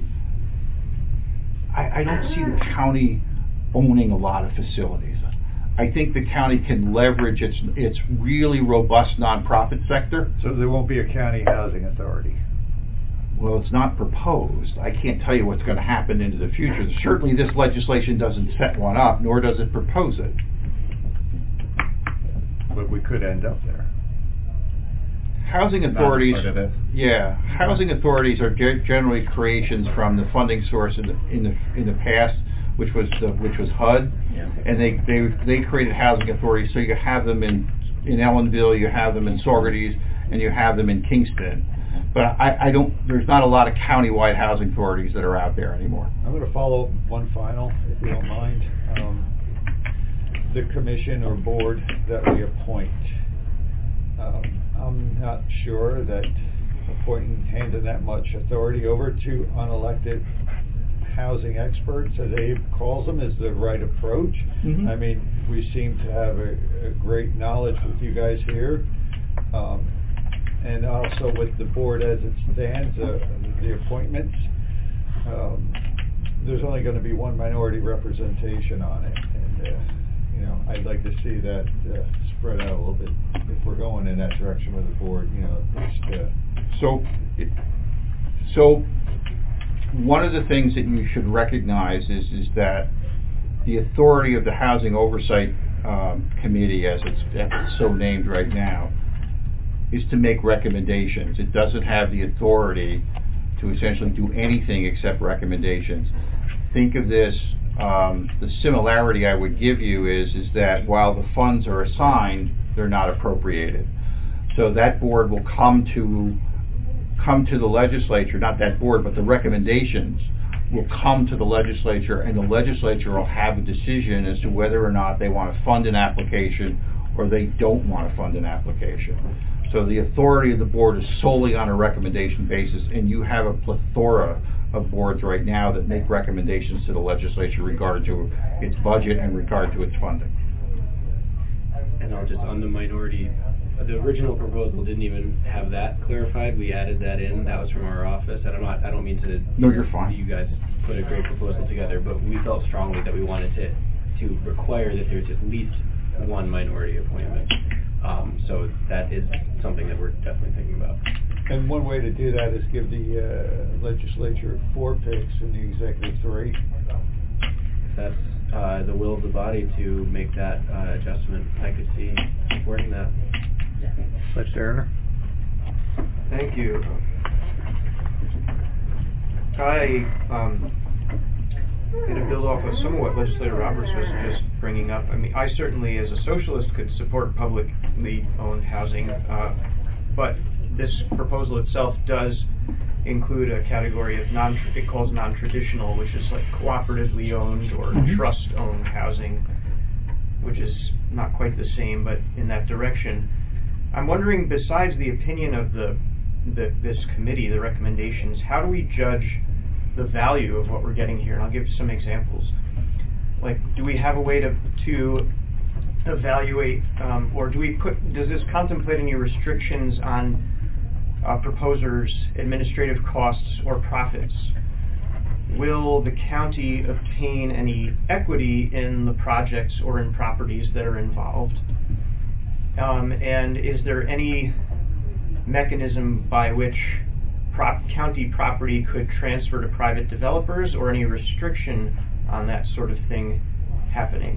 the county owning a lot of facilities. I think the county can leverage its really robust nonprofit sector. So there won't be a county housing authority? Well, it's not proposed. I can't tell you what's going to happen into the future. Certainly this legislation doesn't set one up, nor does it propose it. But we could end up there. Housing authorities, housing authorities are generally creations from the funding source in the past, which was HUD, and they created housing authorities. So you have them in Ellenville, you have them in Saugerties, and you have them in Kingston. But there's not a lot of countywide housing authorities that are out there anymore. I'm going to follow one final, if you don't mind. The commission or board that we appoint. I'm not sure that handing that much authority over to unelected housing experts, as Abe calls them, is the right approach. Mm-hmm. I mean, we seem to have a great knowledge with you guys here, and also with the board as it stands, the appointments. There's only going to be one minority representation on it, and I'd like to see that spread out a little bit if we're going in that direction with the board. So one of the things that you should recognize is that the authority of the Housing Oversight Committee, as it's so named right now, is to make recommendations. It doesn't have the authority to essentially do anything except recommendations. Think of this. The similarity I would give you is that while the funds are assigned, they're not appropriated. So that board will come to the legislature, not that board, but the recommendations will come to the legislature, and the legislature will have a decision as to whether or not they want to fund an application or they don't want to fund an application. So the authority of the board is solely on a recommendation basis, and you have a plethora of boards right now that make recommendations to the legislature regard to its budget and regard to its funding. And I'll just, on the minority, the original proposal didn't even have that clarified. We added that in. That was from our office. And I don't mean to... No, you're fine. You guys put a great proposal together, but we felt strongly that we wanted to require that there's at least one minority appointment. So that is something that we're definitely thinking about. And one way to do that is give the legislature 4 picks and the executive 3. That's the will of the body to make that adjustment. I could see supporting that. Legislator Erner? Thank you. I going to build off of some of what Legislator Roberts was just bringing up. I mean, I certainly, as a socialist, could support publicly owned housing, but this proposal itself does include a category of it calls non-traditional, which is like cooperatively owned or trust-owned housing, which is not quite the same, but in that direction. I'm wondering, besides the opinion of this committee, the recommendations, how do we judge the value of what we're getting here? And I'll give some examples. Like, do we have a way to evaluate, or does this contemplate any restrictions on proposers' administrative costs or profits? Will the county obtain any equity in the projects or in properties that are involved? And is there any mechanism by which county property could transfer to private developers, or any restriction on that sort of thing happening?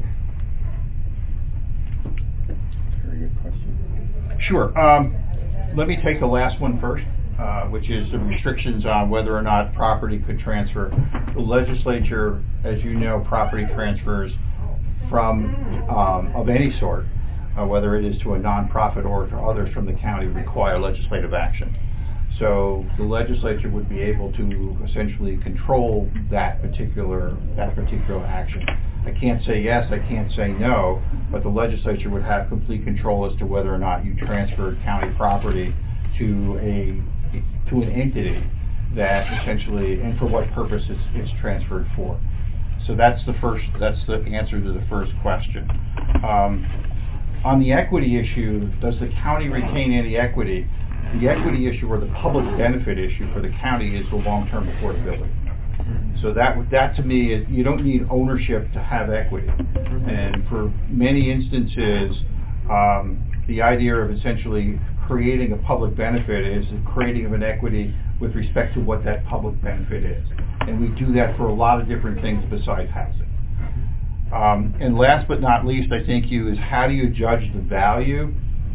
Very good question. Sure. Let me take the last one first, which is the restrictions on whether or not property could transfer. The legislature, as you know, property transfers from of any sort, whether it is to a nonprofit or to others from the county, require legislative action. So the legislature would be able to essentially control that particular action. I can't say yes, I can't say no, but the legislature would have complete control as to whether or not you transferred county property to an entity that essentially, and for what purpose it's transferred for. So that's the answer to the first question. On the equity issue, does the county retain any equity? The equity issue, or the public benefit issue for the county, is the long-term affordability. So that to me is, you don't need ownership to have equity. And for many instances, the idea of essentially creating a public benefit is the creating of an equity with respect to what that public benefit is. And we do that for a lot of different things besides housing. And last but not least, I think is how do you judge the value?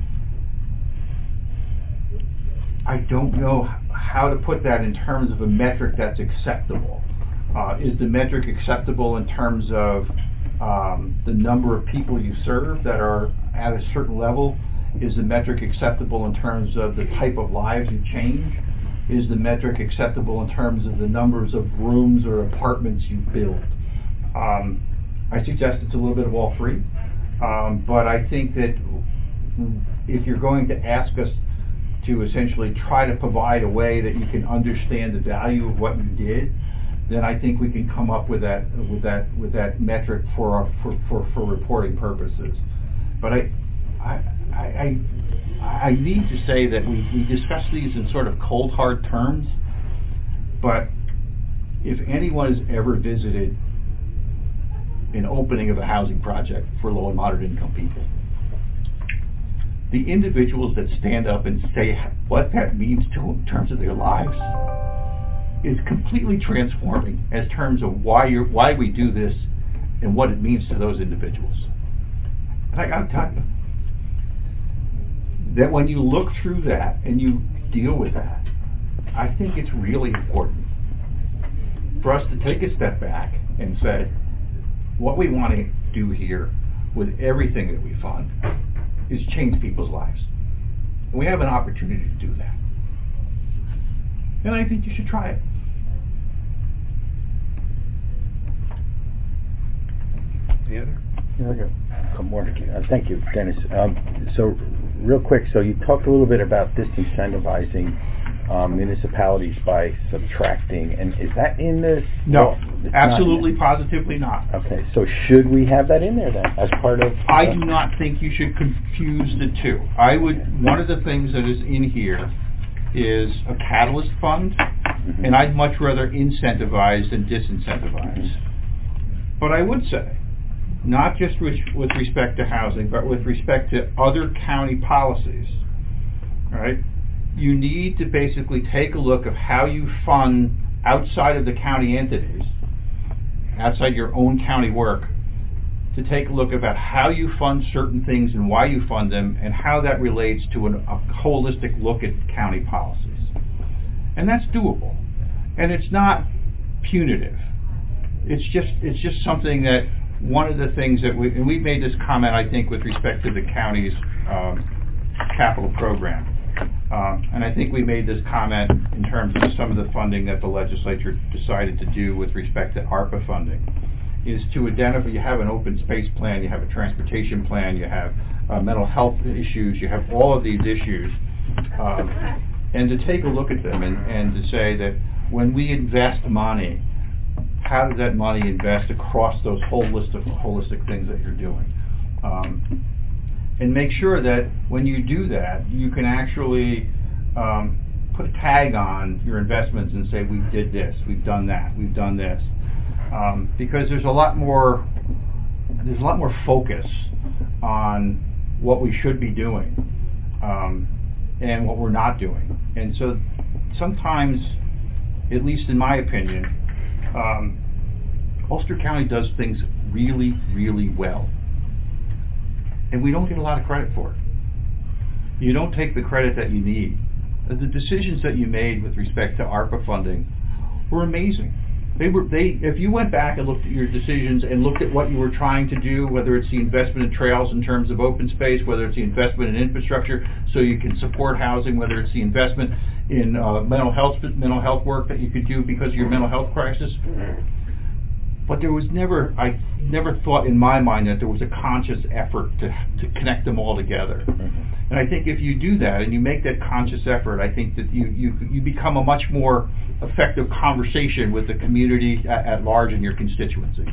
I don't know how to put that in terms of a metric that's acceptable. Is the metric acceptable in terms of the number of people you serve that are at a certain level? Is the metric acceptable in terms of the type of lives you change? Is the metric acceptable in terms of the numbers of rooms or apartments you build? I suggest it's a little bit of all three. But I think that if you're going to ask us to essentially try to provide a way that you can understand the value of what you did, then I think we can come up with that metric for reporting purposes. But I need to say that we discuss these in sort of cold hard terms. But if anyone has ever visited an opening of a housing project for low and moderate income people, the individuals that stand up and say what that means to them in terms of their lives is completely transforming as terms of why we do this and what it means to those individuals. And I got to tell you that when you look through that and you deal with that, I think it's really important for us to take a step back and say, what we want to do here with everything that we fund is change people's lives. And we have an opportunity to do that. And I think you should try it. Any other? Thank you, Dennis. So real quick, so you talked a little bit about disincentivizing municipalities by subtracting, and is that in this? No, absolutely, positively not. Okay, so should we have that in there then, as part of? I do not think you should confuse the two. One of the things that is in here is a catalyst fund, and I'd much rather incentivize than disincentivize. But I would say not just with respect to housing, but with respect to other county policies, right? You need to basically take a look at how you fund outside of the county entities, outside your own county work, to take a look about how you fund certain things and why you fund them, and how that relates to a holistic look at county policies. And that's doable. And it's not punitive. It's just something that, one of the things that we've made this comment, I think, with respect to the county's capital program. And I think we made this comment in terms of some of the funding that the legislature decided to do with respect to ARPA funding, is to identify, you have an open space plan, you have a transportation plan, you have mental health issues, you have all of these issues, and to take a look at them and to say that when we invest money, how does that money invest across those whole list of holistic things that you're doing? And make sure that when you do that, you can actually put a tag on your investments and say, we did this, we've done that, we've done this. Because there's a lot more focus on what we should be doing and what we're not doing. And so sometimes, at least in my opinion, Ulster County does things really, really well. And we don't get a lot of credit for it. You don't take the credit that you need. The decisions that you made with respect to ARPA funding were amazing. If you went back and looked at your decisions and looked at what you were trying to do, whether it's the investment in trails in terms of open space, whether it's the investment in infrastructure so you can support housing, whether it's the investment in mental health work that you could do because of your mental health crisis. But there was I never thought in my mind that there was a conscious effort to connect them all together. And I think if you do that and you make that conscious effort, I think that you become a much more effective conversation with the community at large and your constituency.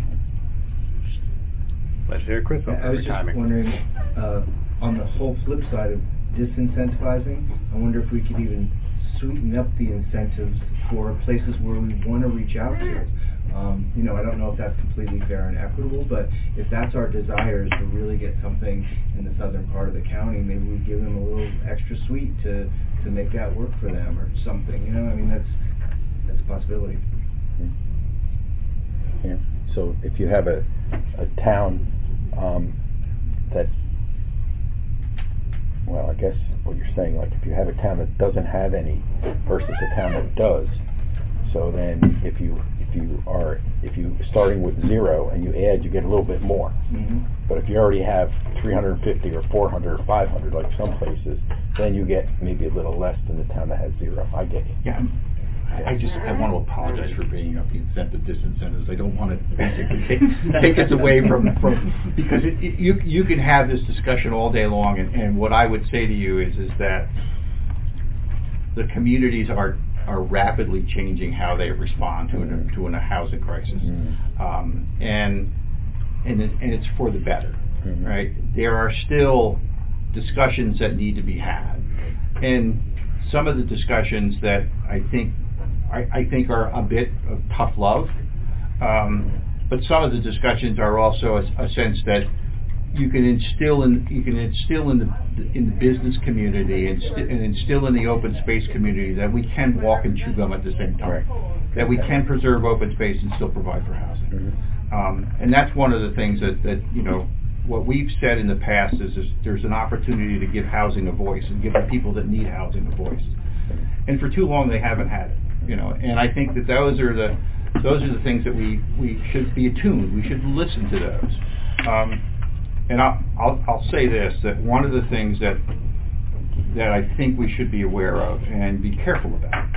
Legislator Crystal. I was just wondering, on the whole flip side of disincentivizing, I wonder if we could even sweeten up the incentives for places where we want to reach out to. I don't know if that's completely fair and equitable, but if that's our desire, is to really get something in the southern part of the county, maybe we give them a little extra sweet to make that work for them or something. That's a possibility. Yeah. So if you have a town that, well, I guess what you're saying, like if you have a town that doesn't have any versus a town that does, so then if you starting with 0 and you add, you get a little bit more. Mm-hmm. But if you already have 350 or 400 or 500, like some places, then you get maybe a little less than the town that has 0. I get it. Yeah. I want to apologize for bringing up the incentive disincentives. I don't want to basically take us away from because you can have this discussion all day long, and what I would say to you is that the communities are rapidly changing how they respond to a housing crisis, and it's for the better, right? There are still discussions that need to be had, and some of the discussions that I think are a bit of tough love, but some of the discussions are also a sense that you can instill in the business community and instill in the open space community that we can walk and chew gum at the same time, that we can preserve open space and still provide for housing. And that's one of the things that what we've said in the past is there's an opportunity to give housing a voice and give the people that need housing a voice. And for too long they haven't had it. And I think that those are the things that we should be attuned. We should listen to those. And I'll say this, that one of the things that I think we should be aware of and be careful about,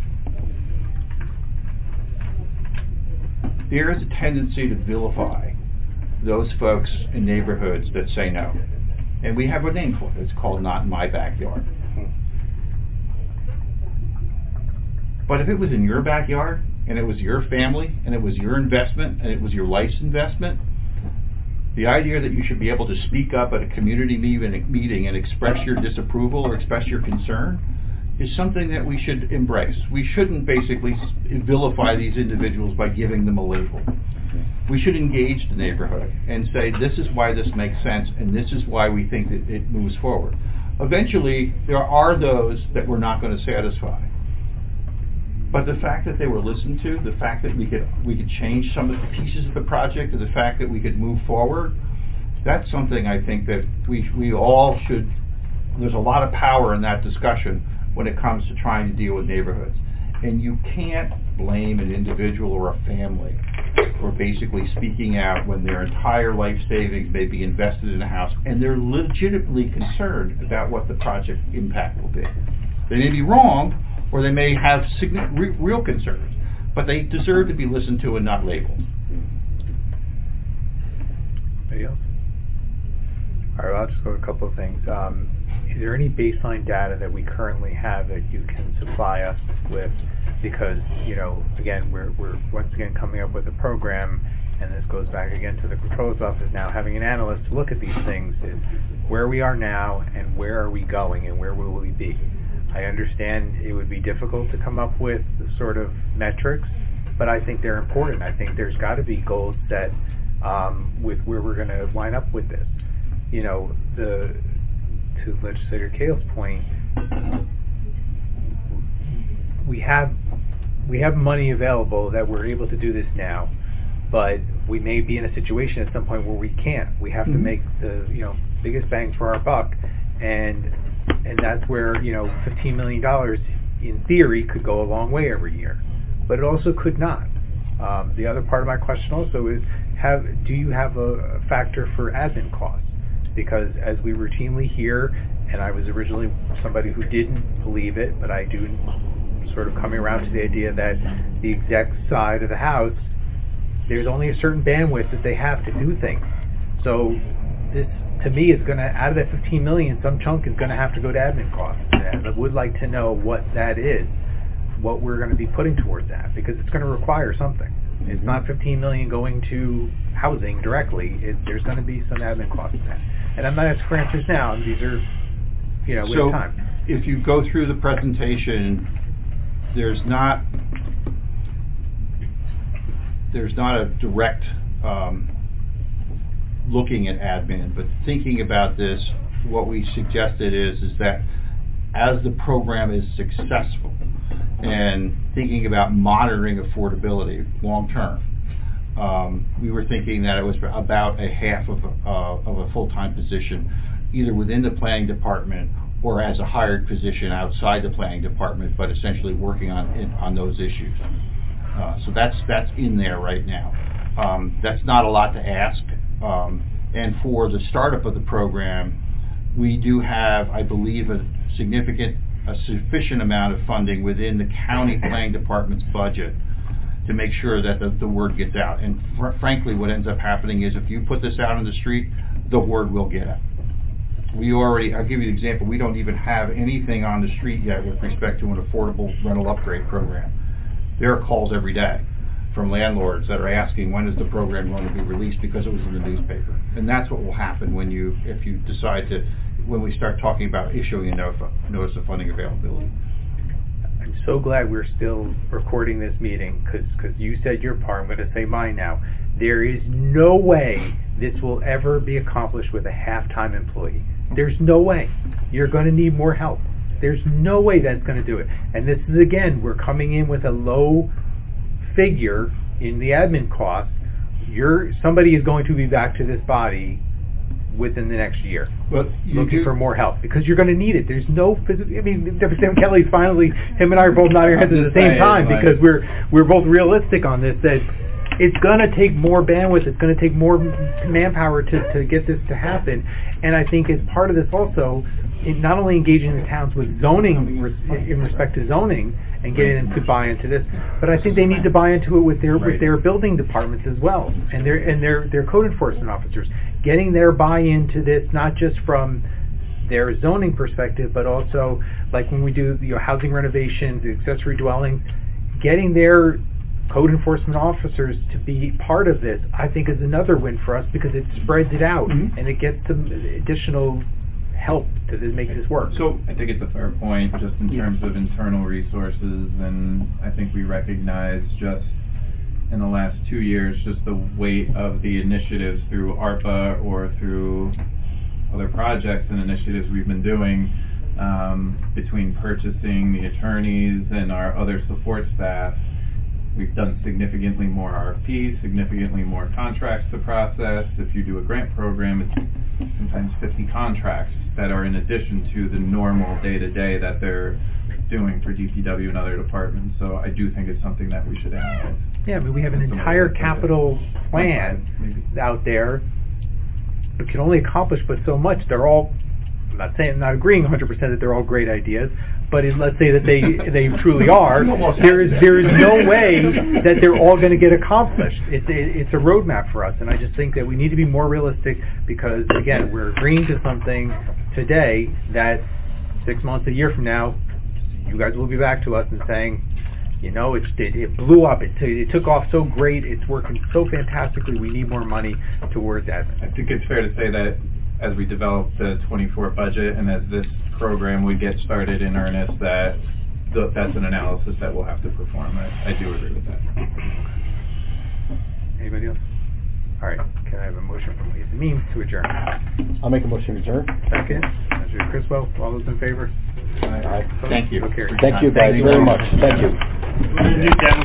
there is a tendency to vilify those folks in neighborhoods that say no. And we have a name for it. It's called Not in My Backyard. But if it was in your backyard, and it was your family, and it was your investment, and it was your life's investment, the idea that you should be able to speak up at a community meeting and express your disapproval or express your concern is something that we should embrace. We shouldn't basically vilify these individuals by giving them a label. we should engage the neighborhood and say, this is why this makes sense, and this is why we think that it moves forward. Eventually, there are those that we're not going to satisfy. But the fact that they were listened to, the fact that we could change some of the pieces of the project, and the fact that we could move forward, that's something I think that we all should. There's a lot of power in that discussion when it comes to trying to deal with neighborhoods. And you can't blame an individual or a family for basically speaking out when their entire life savings may be invested in a house and they're legitimately concerned about what the project impact will be. They may be wrong, or they may have real concerns, but they deserve to be listened to and not labeled. Anybody else? All right, I'll just go with a couple of things. Is there any baseline data that we currently have that you can supply us with? Because, again, we're once again coming up with a program, and this goes back again to the controller's office now, having an analyst look at these things, is where we are now and where are we going and where will we be? I understand it would be difficult to come up with sort of metrics, but I think they're important. I think there's got to be goals set with where we're going to line up with this. To Legislator Cale's point, we have money available that we're able to do this now, but we may be in a situation at some point where we can't. We have to make the biggest bang for our buck, and that's where $15 million in theory could go a long way every year, but it also could not. The other part of my question also is, do you have a factor for admin costs? Because as we routinely hear, and I was originally somebody who didn't believe it, but I do sort of coming around to the idea that the exec side of the house, there's only a certain bandwidth that they have to do things. So this, to me, is going to, out of that $15 million, some chunk is going to have to go to admin costs. And I would like to know what that is, what we're going to be putting towards that, because it's going to require something. It's not $15 million going to housing directly. There's going to be some admin costs in that. And I'm not asking for answers now. These are, with time. If you go through the presentation, there's not a direct looking at admin, but thinking about this, what we suggested is that as the program is successful, and thinking about monitoring affordability long term, we were thinking that it was about a half of a full-time position, either within the planning department or as a hired position outside the planning department, but essentially working on those issues. So that's in there right now. That's not a lot to ask. And for the startup of the program, we do have, I believe, a sufficient amount of funding within the county planning department's budget to make sure that the word gets out. And frankly, what ends up happening is if you put this out on the street, the word will get out. I'll give you an example, we don't even have anything on the street yet with respect to an affordable rental upgrade program. There are calls every day from landlords that are asking, when is the program going to be released, because it was in the newspaper. And that's what will happen if you decide to, when we start talking about issuing a notice of funding availability. I'm so glad we're still recording this meeting, because you said your part. I'm going to say mine now. There is no way this will ever be accomplished with a half-time employee. There's no way. You're going to need more help. There's no way that's going to do it. And this is, again, we're coming in with a low figure in the admin costs. Somebody is going to be back to this body within the next year, looking for more help, because you're going to need it. There's no physical. Deputy Sam Kelly's finally, him and I are both nodding our heads at the same time, because we're both realistic on this, that it's going to take more bandwidth, it's going to take more manpower to get this to happen. And I think as part of this also, not only engaging the towns with zoning in respect to zoning and getting them to buy into this, but I think they need to buy into it with their building departments as well, and their code enforcement officers, getting their buy-in to this, not just from their zoning perspective, but also like when we do housing renovations, accessory dwellings, getting their code enforcement officers to be part of this, I think is another win for us, because it spreads it out and it gets some additional help to make this work. So I think it's a fair point, just in terms of internal resources, and I think we recognize just in the last 2 years, just the weight of the initiatives through ARPA or through other projects and initiatives we've been doing, between purchasing, the attorneys, and our other support staff. We've done significantly more RFPs, significantly more contracts to process. If you do a grant program, it's sometimes 50 contracts that are in addition to the normal day-to-day that they're doing for DPW and other departments. So I do think it's something that we should analyze. Yeah, I mean, we have an entire capital plan out there. It can only accomplish but so much. They're all, I'm not agreeing 100% that they're all great ideas, but let's say that they truly are. There is no way that they're all going to get accomplished. It's a roadmap for us, and I just think that we need to be more realistic because, again, we're agreeing to something today that 6 months, a year from now, you guys will be back to us and saying, you know, it blew up. It took off so great. It's working so fantastically. We need more money towards that. I think it's fair to say that as we develop the 24 budget and as this program would get started in earnest, that's an analysis that we'll have to perform. I do agree with that. Anybody else? All right. Can I have a motion from Ways and Means to adjourn? I'll make a motion to adjourn. Second. Mr. Criswell. All those in favor? Aye. Thank you. Thank you guys very much. Thank you.